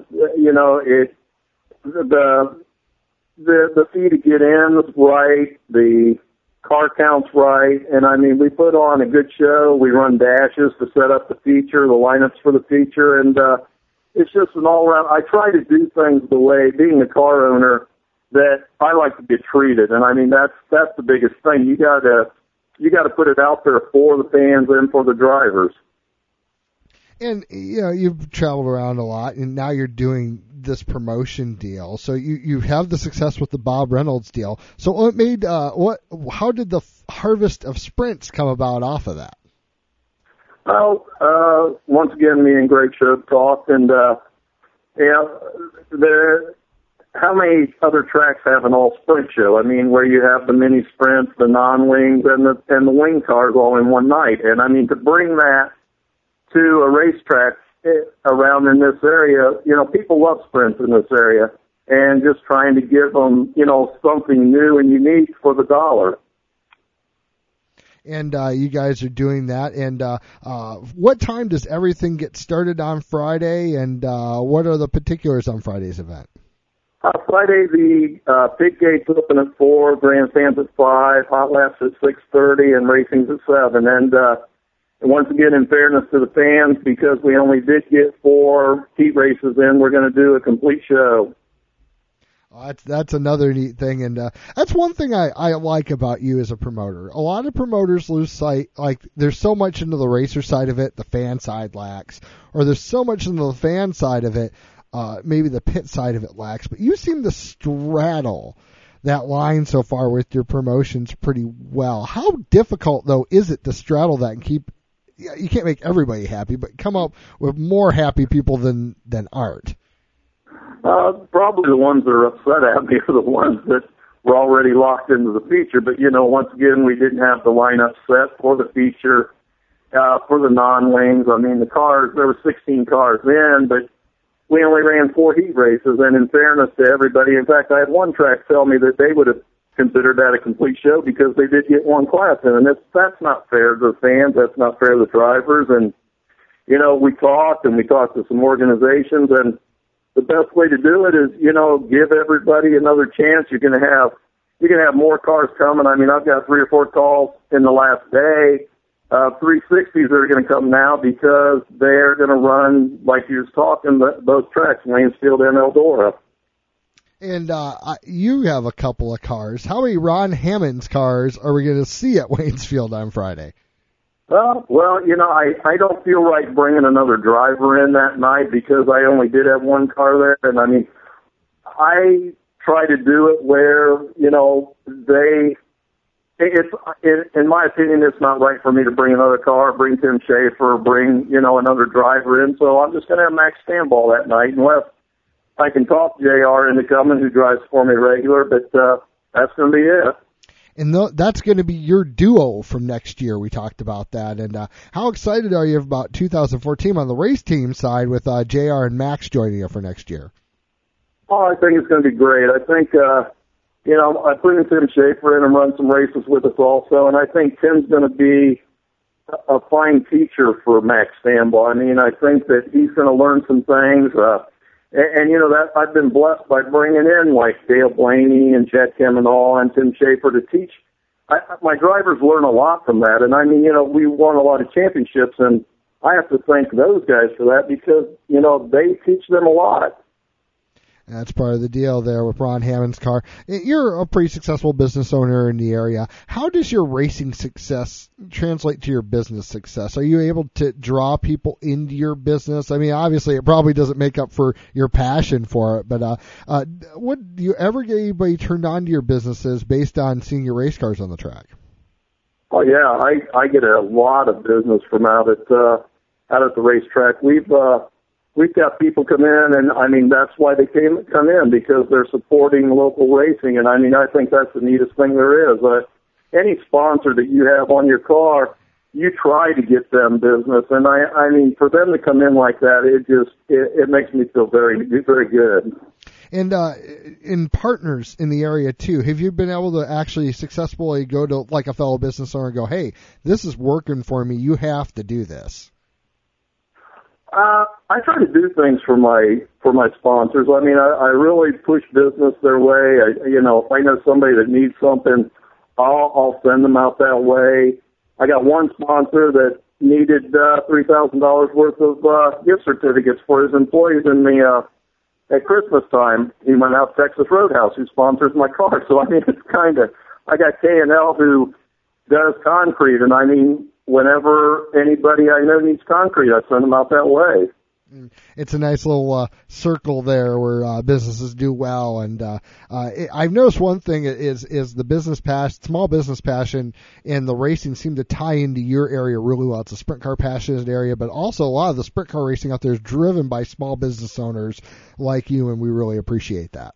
the fee to get in is right, the car count's right, and I mean, we put on a good show. We run dashes to set up the feature, the lineups for the feature, and it's just an all-around. I try to do things the way, being a car owner, that I like to be treated, and I mean, that's the biggest thing. You got to put it out there for the fans and for the drivers. And you've traveled around a lot, and now you're doing this promotion deal. So you have the success with the Bob Reynolds deal. So what made how did the harvest of sprints come about off of that? Well, once again, me and Greg Show talked, and how many other tracks have an all sprint show? I mean, where you have the mini sprints, the non-wings, and the wing cars all in one night. And I mean, to bring that to a racetrack around in this area, people love sprints in this area, and just trying to give them, something new and unique for the dollar. And you guys are doing that. And what time does everything get started on Friday, and what are the particulars on Friday's event? Friday, the pit gates open at 4, grandstands at 5, hot laps at 6:30, and racing's at 7. And once again, in fairness to the fans, because we only did get 4 heat races in, we're going to do a complete show. That's another neat thing, and that's one thing I like about you as a promoter. A lot of promoters lose sight, like there's so much into the racer side of it, the fan side lacks, or there's so much into the fan side of it, maybe the pit side of it lacks, but you seem to straddle that line so far with your promotions pretty well. How difficult, though, is it to straddle that and keep, you can't make everybody happy, but come up with more happy people than aren't? Probably the ones that are upset at me are the ones that were already locked into the feature. But, once again, we didn't have the lineup set for the feature, for the non-wings. I mean, the cars, there were 16 cars in, but we only ran 4 heat races, and in fairness to everybody, in fact, I had one track tell me that they would have considered that a complete show because they did get one class in, and that's not fair to the fans, that's not fair to the drivers, and, you know, we talked to some organizations, and the best way to do it is, you know, give everybody another chance. You're going to have more cars coming. I mean, I've got 3 or 4 calls in the last day. 360s are going to come now because they're going to run, like you was talking, those tracks, Waynesfield and Eldora. And you have a couple of cars. How many Ron Hammond's cars are we going to see at Waynesfield on Friday? Well, you know, I don't feel right bringing another driver in that night because I only did have one car there. And, I mean, I try to do it where, you know, in my opinion, it's not right for me to bring another car, bring Tim Schaefer, bring, you know, another driver in. So I'm just going to have Max Standball that night unless I can talk JR into coming, who drives for me regular, but that's going to be it. And that's going to be your duo from next year. We talked about that. And how excited are you about 2014 on the race team side with JR and Max joining you for next year? Oh, I think it's going to be great. I think, you know, I put in Tim Schaefer in and run some races with us also, and I think Tim's going to be a fine teacher for Max Standball. I mean, I think that he's going to learn some things. And, you know, that I've been blessed by bringing in, like, Dale Blaney and Chad Kemenall and Tim Schaefer to teach. My drivers learn a lot from that. And, I mean, you know, we won a lot of championships, and I have to thank those guys for that because, you know, they teach them a lot. That's part of the deal there with Ron Hammond's car. You're a pretty successful business owner in the area. How does your racing success translate to your business success? Are you able to draw people into your business? I mean, obviously, it probably doesn't make up for your passion for it, but would you ever get anybody turned on to your businesses based on seeing your race cars on the track? Oh, yeah. I get a lot of business from out at the racetrack. We've got people come in, and, I mean, that's why they come in, because they're supporting local racing, and, I mean, I think that's the neatest thing there is. Any sponsor that you have on your car, you try to get them business, and, I mean, for them to come in like that, it makes me feel very, very good. And in partners in the area, too, have you been able to actually successfully go to, like, a fellow business owner and go, hey, this is working for me, you have to do this? I try to do things for my sponsors. I mean, I really push business their way. You know, if I know somebody that needs something, I'll send them out that way. I got one sponsor that needed $3,000 worth of gift certificates for his employees at Christmas time. He went out to Texas Roadhouse, who sponsors my car. So, I mean, it's kind of, I got K&L who does concrete, and, I mean, whenever anybody I know needs concrete, I send them out that way. It's a nice little circle there where businesses do well, and I've noticed one thing is the business small business passion, and the racing seem to tie into your area really well. It's a sprint car passionate area, but also a lot of the sprint car racing out there is driven by small business owners like you, and we really appreciate that.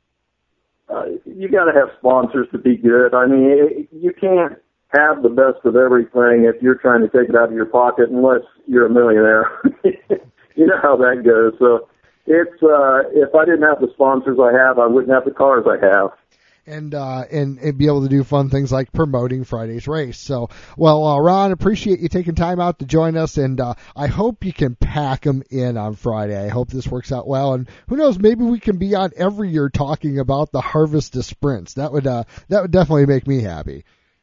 You got to have sponsors to be good. I mean, you can't have the best of everything if you're trying to take it out of your pocket, unless you're a millionaire. You know how that goes. So it's if I didn't have the sponsors I have, I wouldn't have the cars I have. And be able to do fun things like promoting Friday's race. So, well, Ron, appreciate you taking time out to join us, and I hope you can pack them in on Friday. I hope this works out well, and who knows, maybe we can be on every year talking about the Harvest of Sprints. That would definitely make me happy.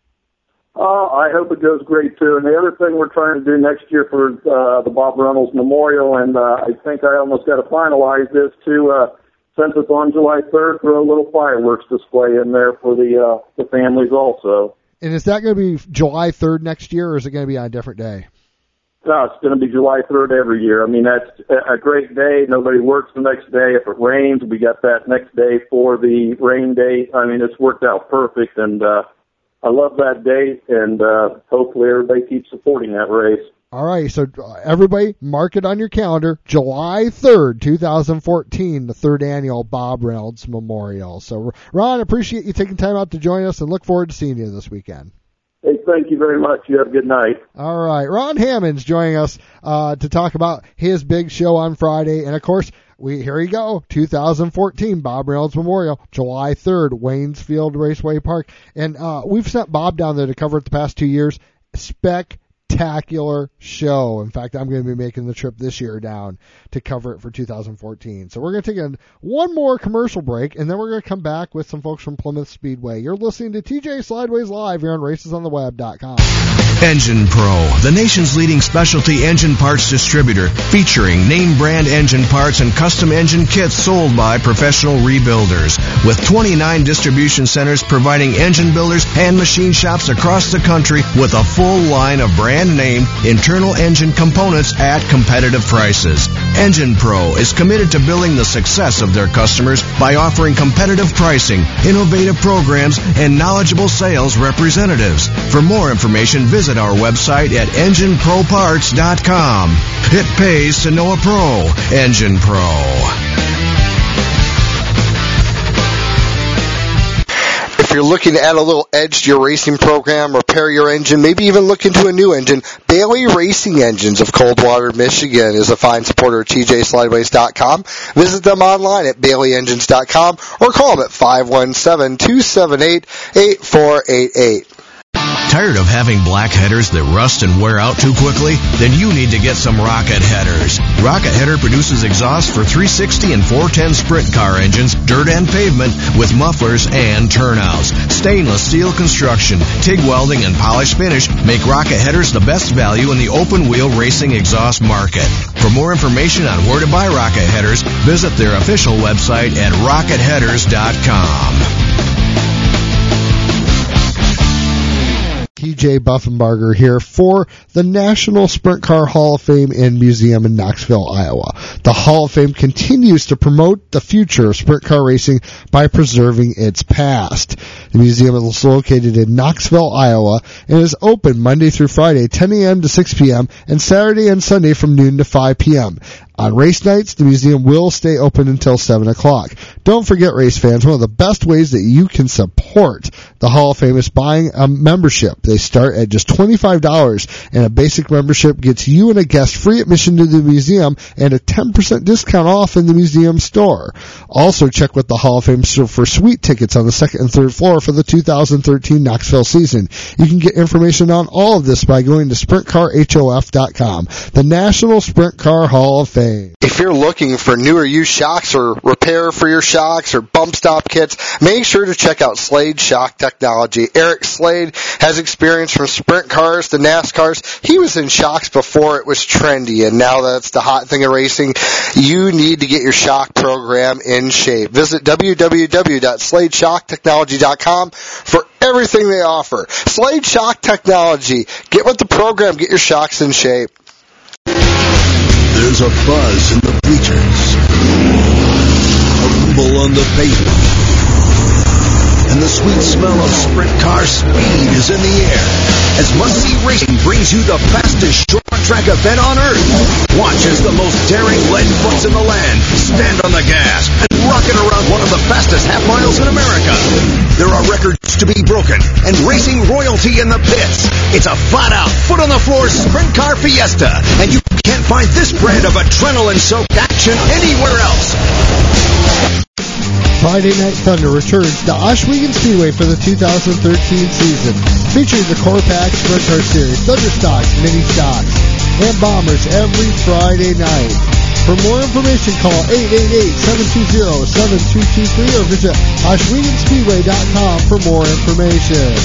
I hope it goes great, too. And the other thing we're trying to do next year for the Bob Reynolds Memorial, and I think I almost got to finalize this, to since it's on July 3rd, throw a little fireworks display in there for the families also. And is that going to be July 3rd next year, or is it going to be on a different day? No, it's going to be July 3rd every year. I mean, that's a great day. Nobody works the next day. If it rains, we got that next day for the rain date. I mean, it's worked out perfect, and I love that date, and hopefully everybody keeps supporting that race. All right, so everybody mark it on your calendar, July 3rd, 2014, the third annual Bob Reynolds Memorial. So, Ron, appreciate you taking time out to join us, and look forward to seeing you this weekend. Hey, thank you very much. You have a good night. All right, Ron Hammond's joining us to talk about his big show on Friday. And, of course, Here you go, 2014 Bob Reynolds Memorial, July 3rd, Waynesfield Raceway Park. And we've sent Bob down there to cover it the past 2 years. Spectacular show. In fact, I'm going to be making the trip this year down to cover it for 2014. So we're going to take one more commercial break, and then we're going to come back with some folks from Plymouth Speedway. You're listening to TJ Slideways Live here on RacesOnTheWeb.com. Engine Pro, the nation's leading specialty engine parts distributor, featuring name brand engine parts and custom engine kits sold by professional rebuilders. With 29 distribution centers providing engine builders and machine shops across the country with a full line of brand name internal engine components at competitive prices. Engine Pro is committed to building the success of their customers by offering competitive pricing, innovative programs, and knowledgeable sales representatives. For more information, visit our website at EngineProParts.com. It pays to know a pro. Engine Pro. If you're looking to add a little edge to your racing program, repair your engine, maybe even look into a new engine, Bailey Racing Engines of Coldwater, Michigan is a fine supporter of TJSlideways.com. Visit them online at BaileyEngines.com or call them at 517-278-8488. Tired of having black headers that rust and wear out too quickly? Then you need to get some Rocket Headers. Rocket Header produces exhaust for 360 and 410 sprint car engines, dirt and pavement, with mufflers and turnouts. Stainless steel construction, TIG welding, and polished finish make Rocket Headers the best value in the open-wheel racing exhaust market. For more information on where to buy Rocket Headers, visit their official website at RocketHeaders.com. TJ Buffenbarger here for the National Sprint Car Hall of Fame and Museum in Knoxville, Iowa. The Hall of Fame continues to promote the future of sprint car racing by preserving its past. The museum is located in Knoxville, Iowa, and is open Monday through Friday, 10 a.m. to 6 p.m., and Saturday and Sunday from noon to 5 p.m. On race nights, the museum will stay open until 7 o'clock. Don't forget, race fans, one of the best ways that you can support the Hall of Fame is buying a membership. They start at just $25, and a basic membership gets you and a guest free admission to the museum and a 10% discount off in the museum store. Also, check with the Hall of Fame for suite tickets on the second and third floor for the 2013 Knoxville season. You can get information on all of this by going to SprintCarHof.com, the National Sprint Car Hall of Fame. If you're looking for new or used shocks or repair for your shocks or bump stop kits, make sure to check out Slade Shock Technology. Eric Slade has experience from sprint cars to NASCARs. He was in shocks before it was trendy, and now that's the hot thing in racing. You need to get your shock program in shape. Visit www.SladeShockTechnology.com for everything they offer. Slade Shock Technology. Get with the program. Get your shocks in shape. There's a buzz in the bleachers, a rumble on the pavement, and the sweet smell of sprint car speed is in the air as Muncie Racing brings you the fastest short track event on earth. Watch as the most daring lead butts in the land stand on the gas and rocket around one of the fastest half miles in America. There are records to be broken and racing royalty in the pits. It's a flat-out, foot-on-the-floor sprint car fiesta, and you can't find this brand of adrenaline-soaked action anywhere else. Friday Night Thunder returns to Oswego Speedway for the 2013 season, featuring the Core Pack Sprint Car Series, Thunder Stocks, Mini Stocks, and Bombers every Friday night. For more information, call 888-720-7223 or visit OswegoSpeedway.com for more information.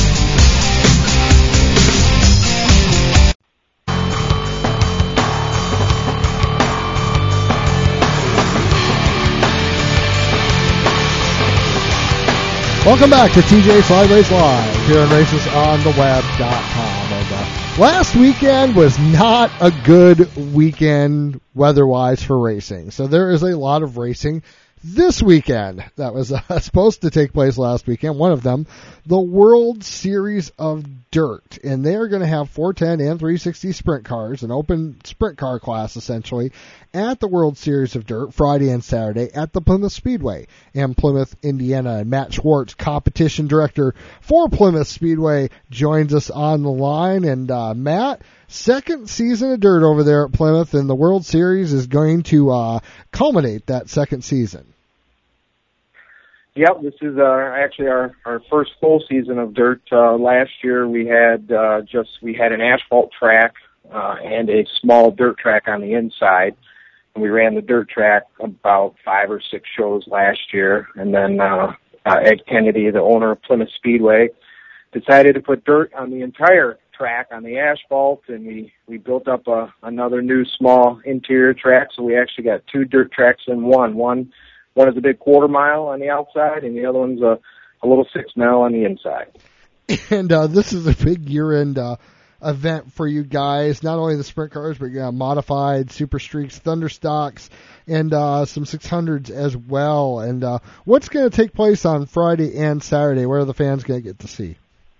Welcome back to TJ Slideways Live here on RacesOnTheWeb.com. And last weekend was not a good weekend weather-wise for racing. So there is a lot of racing this weekend that was supposed to take place last weekend. One of them, the World Series of Dirt. And they are going to have 410 and 360 sprint cars, an open sprint car class essentially, at the World Series of Dirt Friday and Saturday at the Plymouth Speedway in Plymouth, Indiana. And Matt Schwartz, competition director for Plymouth Speedway, joins us on the line. And Matt, second season of dirt over there at Plymouth, and the World Series is going to culminate that second season. Yep, this is actually our first full season of dirt. Last year we had an asphalt track and a small dirt track on the inside. And we ran the dirt track about 5 or 6 shows last year, and then Ed Kennedy, the owner of Plymouth Speedway, decided to put dirt on the entire track on the asphalt, and we built up another new small interior track. So we actually got 2 dirt tracks in one. One is a big 1/4 mile on the outside, and the other one's a little 6 mile on the inside. And this is a big year-end event for you guys. Not only the sprint cars, but you got modified, Super Streaks, Thunderstocks, and some 600s as well. And what's going to take place on Friday and Saturday? What are the fans going to get to see?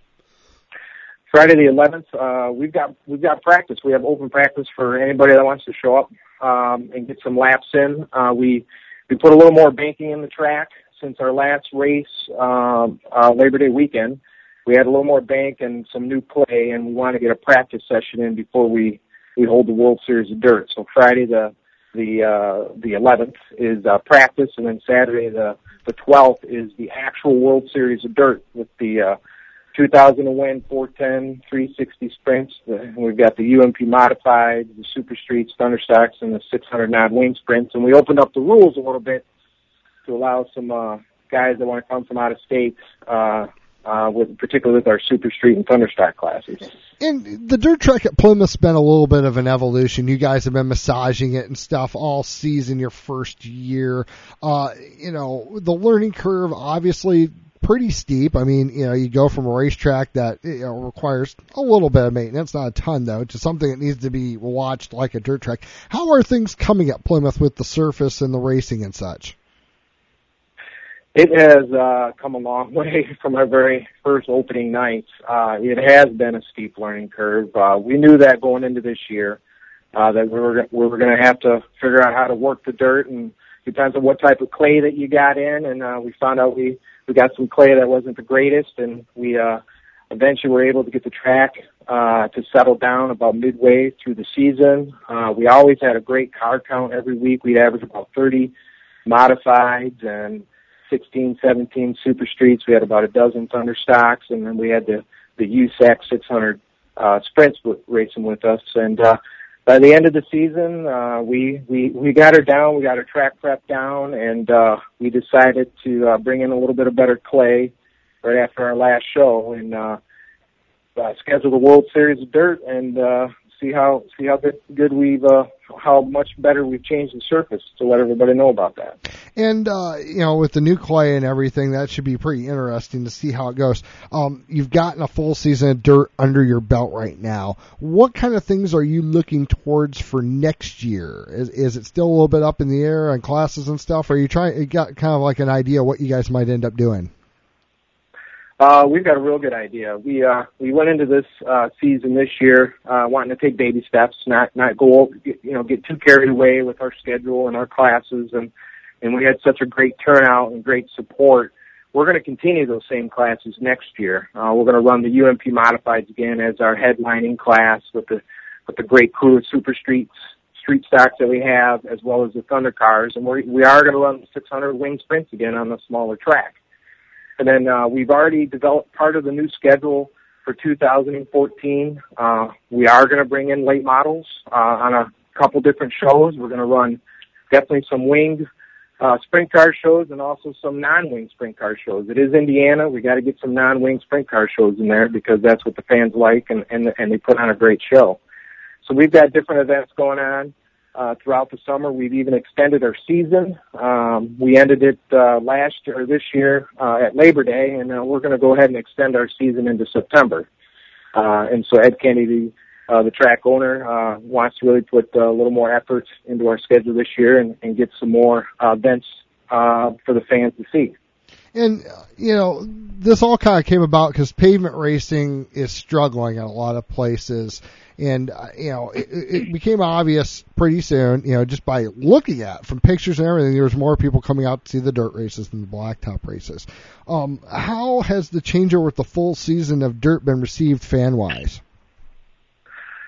Friday the 11th, we've got practice. We have open practice for anybody that wants to show up and get some laps in. We put a little more banking in the track since our last race, Labor Day weekend. We had a little more bank and some new clay, and we want to get a practice session in before we hold the World Series of Dirt. So Friday the 11th is practice, and then Saturday the 12th is the actual World Series of Dirt with the 2,000 to win 410 360 sprints. We've got the UMP modified, the Super Streets, Thunderstocks, and the 600 non-wing sprints. And we opened up the rules a little bit to allow some guys that want to come from out of state, particularly with our Super Street and Thunderstock classes. And the dirt track at Plymouth's been a little bit of an evolution. You guys have been massaging it and stuff all season, your first year. The learning curve, obviously, pretty steep. I mean, you go from a racetrack that requires a little bit of maintenance, not a ton though, to something that needs to be watched like a dirt track. How are things coming at Plymouth with the surface and the racing and such? It has come a long way from our very first opening night. It has been a steep learning curve. We knew that going into this year, that we were going to have to figure out how to work the dirt, and it depends on what type of clay that you got in. And we found out we got some clay that wasn't the greatest, and we eventually were able to get the track to settle down about midway through the season. We always had a great car count every week. We'd average about 30 modifieds and 16, 17 Super Streets. We had about a dozen Thunderstocks, and then we had the USAC 600 sprints racing with us. And by the end of the season, we got her down. We got her track prep down, and we decided to bring in a little bit of better clay right after our last show and schedule the World Series of Dirt and see how good we've how much better we've changed the surface to let everybody know about that. And with the new clay and everything, that should be pretty interesting to see how it goes. You've gotten a full season of dirt under your belt right now. What kind of things are you looking towards for next year? Is it still a little bit up in the air on classes and stuff? Or are you got kind of like an idea what you guys might end up doing? We've got a real good idea. We went into this season this year wanting to take baby steps, not go get too carried away with our schedule and our classes, and we had such a great turnout and great support. We're going to continue those same classes next year. We're going to run the UMP Modifieds again as our headlining class with the great crew of Super Street stocks that we have, as well as the Thunder cars, and we are going to run the 600 wing sprints again on the smaller track. And then we've already developed part of the new schedule for 2014. We are going to bring in late models on a couple different shows. We're going to run definitely some winged sprint car shows and also some non-wing sprint car shows. It is Indiana. We got to get some non-wing sprint car shows in there because that's what the fans like, and they put on a great show. So we've got different events going on throughout the summer. We've even extended our season. We ended it this year at Labor Day, and we're going to go ahead and extend our season into September. And so Ed Kennedy, the track owner, wants to really put a little more effort into our schedule this year and get some more events for the fans to see. And, this all kind of came about because pavement racing is struggling in a lot of places. And, it became obvious pretty soon, just by looking at from pictures and everything, there was more people coming out to see the dirt races than the blacktop races. How has the changeover with the full season of dirt been received fan-wise?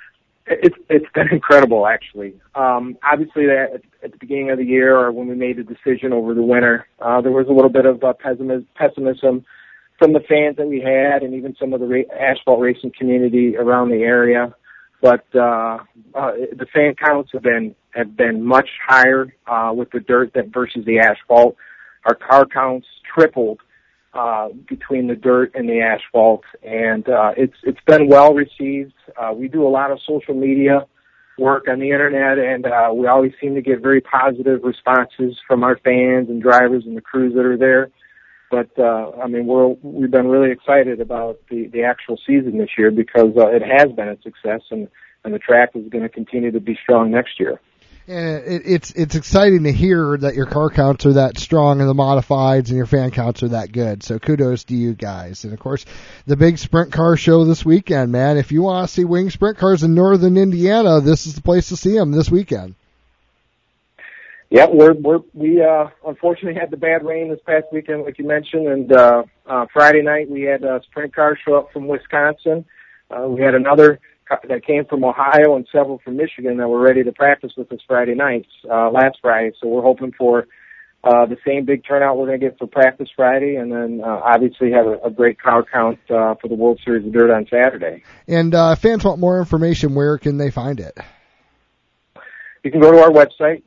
It's been incredible, actually. Obviously, at the beginning of the year, or when we made the decision over the winter, there was a little bit of pessimism from the fans that we had, and even some of the asphalt racing community around the area. But the fan counts have been much higher with the dirt versus the asphalt. Our car counts tripled between the dirt and the asphalt, and it's been well received. We do a lot of social media work on the internet, and we always seem to get very positive responses from our fans and drivers and the crews that are there. But we've been really excited about the actual season this year because it has been a success, and the track is going to continue to be strong next year. And it's exciting to hear that your car counts are that strong and the modifieds and your fan counts are that good. So kudos to you guys. And of course, the big sprint car show this weekend, man. If you want to see wing sprint cars in northern Indiana, this is the place to see them this weekend. Yeah, we unfortunately had the bad rain this past weekend, like you mentioned, and Friday night we had a sprint car show up from Wisconsin. We had another that came from Ohio and several from Michigan that were ready to practice with us Friday nights, last Friday. So we're hoping for the same big turnout we're going to get for practice Friday, and then obviously have a great car count for the World Series of Dirt on Saturday. And fans want more information. Where can they find it? You can go to our website,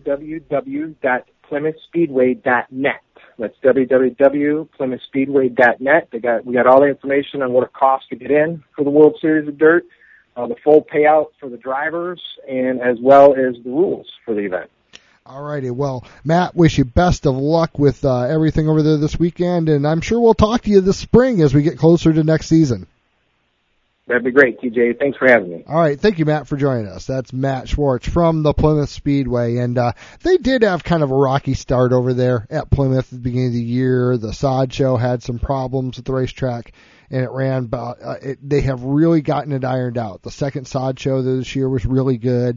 www.PlymouthSpeedway.net. That's www.PlymouthSpeedway.net. We got all the information on what it costs to get in for the World Series of Dirt, the full payout for the drivers, and as well as the rules for the event. All righty. Well, Matt, wish you best of luck with everything over there this weekend, and I'm sure we'll talk to you this spring as we get closer to next season. That'd be great, TJ. Thanks for having me. All right. Thank you, Matt, for joining us. That's Matt Schwartz from the Plymouth Speedway. And they did have kind of a rocky start over there at Plymouth at the beginning of the year. The Sod Show had some problems at the racetrack, and it ran, but they have really gotten it ironed out. The second Sod Show this year was really good,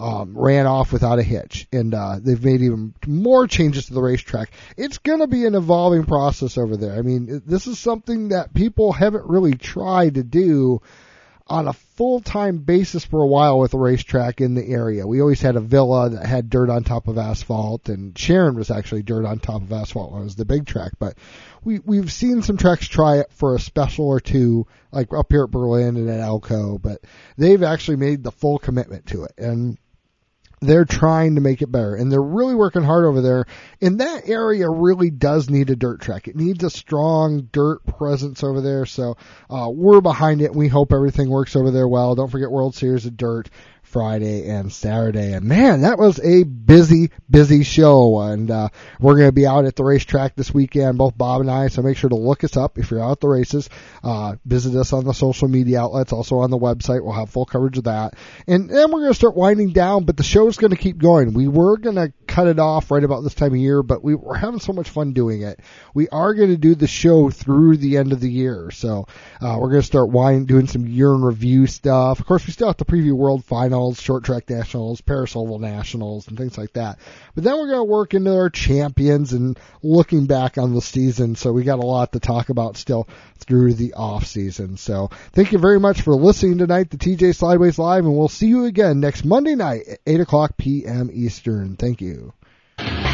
ran off without a hitch, and they've made even more changes to the racetrack. It's going to be an evolving process over there. I mean, this is something that people haven't really tried to do on a full-time basis for a while with a racetrack in the area. We always had a villa that had dirt on top of asphalt, and Sharon was actually dirt on top of asphalt when it was the big track. But we've seen some tracks try it for a special or two, like up here at Berlin and at Elko, but they've actually made the full commitment to it, and they're trying to make it better, and they're really working hard over there. And that area really does need a dirt track. It needs a strong dirt presence over there, so we're behind it, and we hope everything works over there well. Don't forget World Series of Dirt Friday and Saturday. And man, that was a busy show, and we're going to be out at the racetrack this weekend, both Bob and I, so make sure to look us up if you're out at the races. Visit us on the social media outlets, also on the website. We'll have full coverage of that. And then we're going to start winding down, but the show's going to keep going. We were going to cut it off right about this time of year, but we were having so much fun doing it. We are going to do the show through the end of the year, so we're going to start doing some year in review stuff. Of course, we still have to preview World Finals, Short Track Nationals, Paris Oval Nationals, and things like that. But then we're going to work into our champions and looking back on the season, so we got a lot to talk about still through the off season. So thank you very much for listening tonight to TJ Slideways Live, and we'll see you again next Monday night at 8 o'clock p.m. Eastern. Thank you.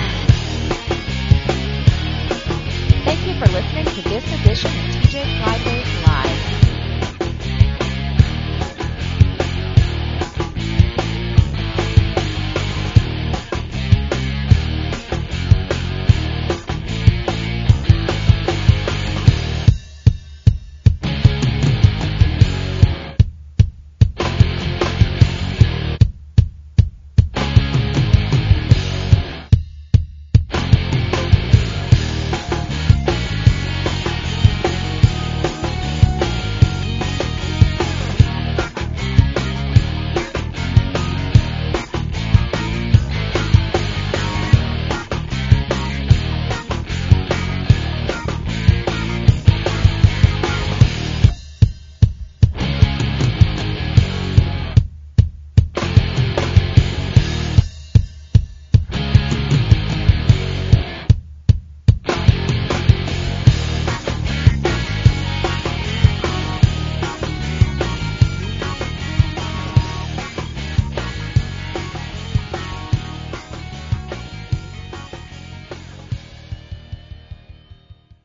Thank you for listening to this edition of TJ Slideways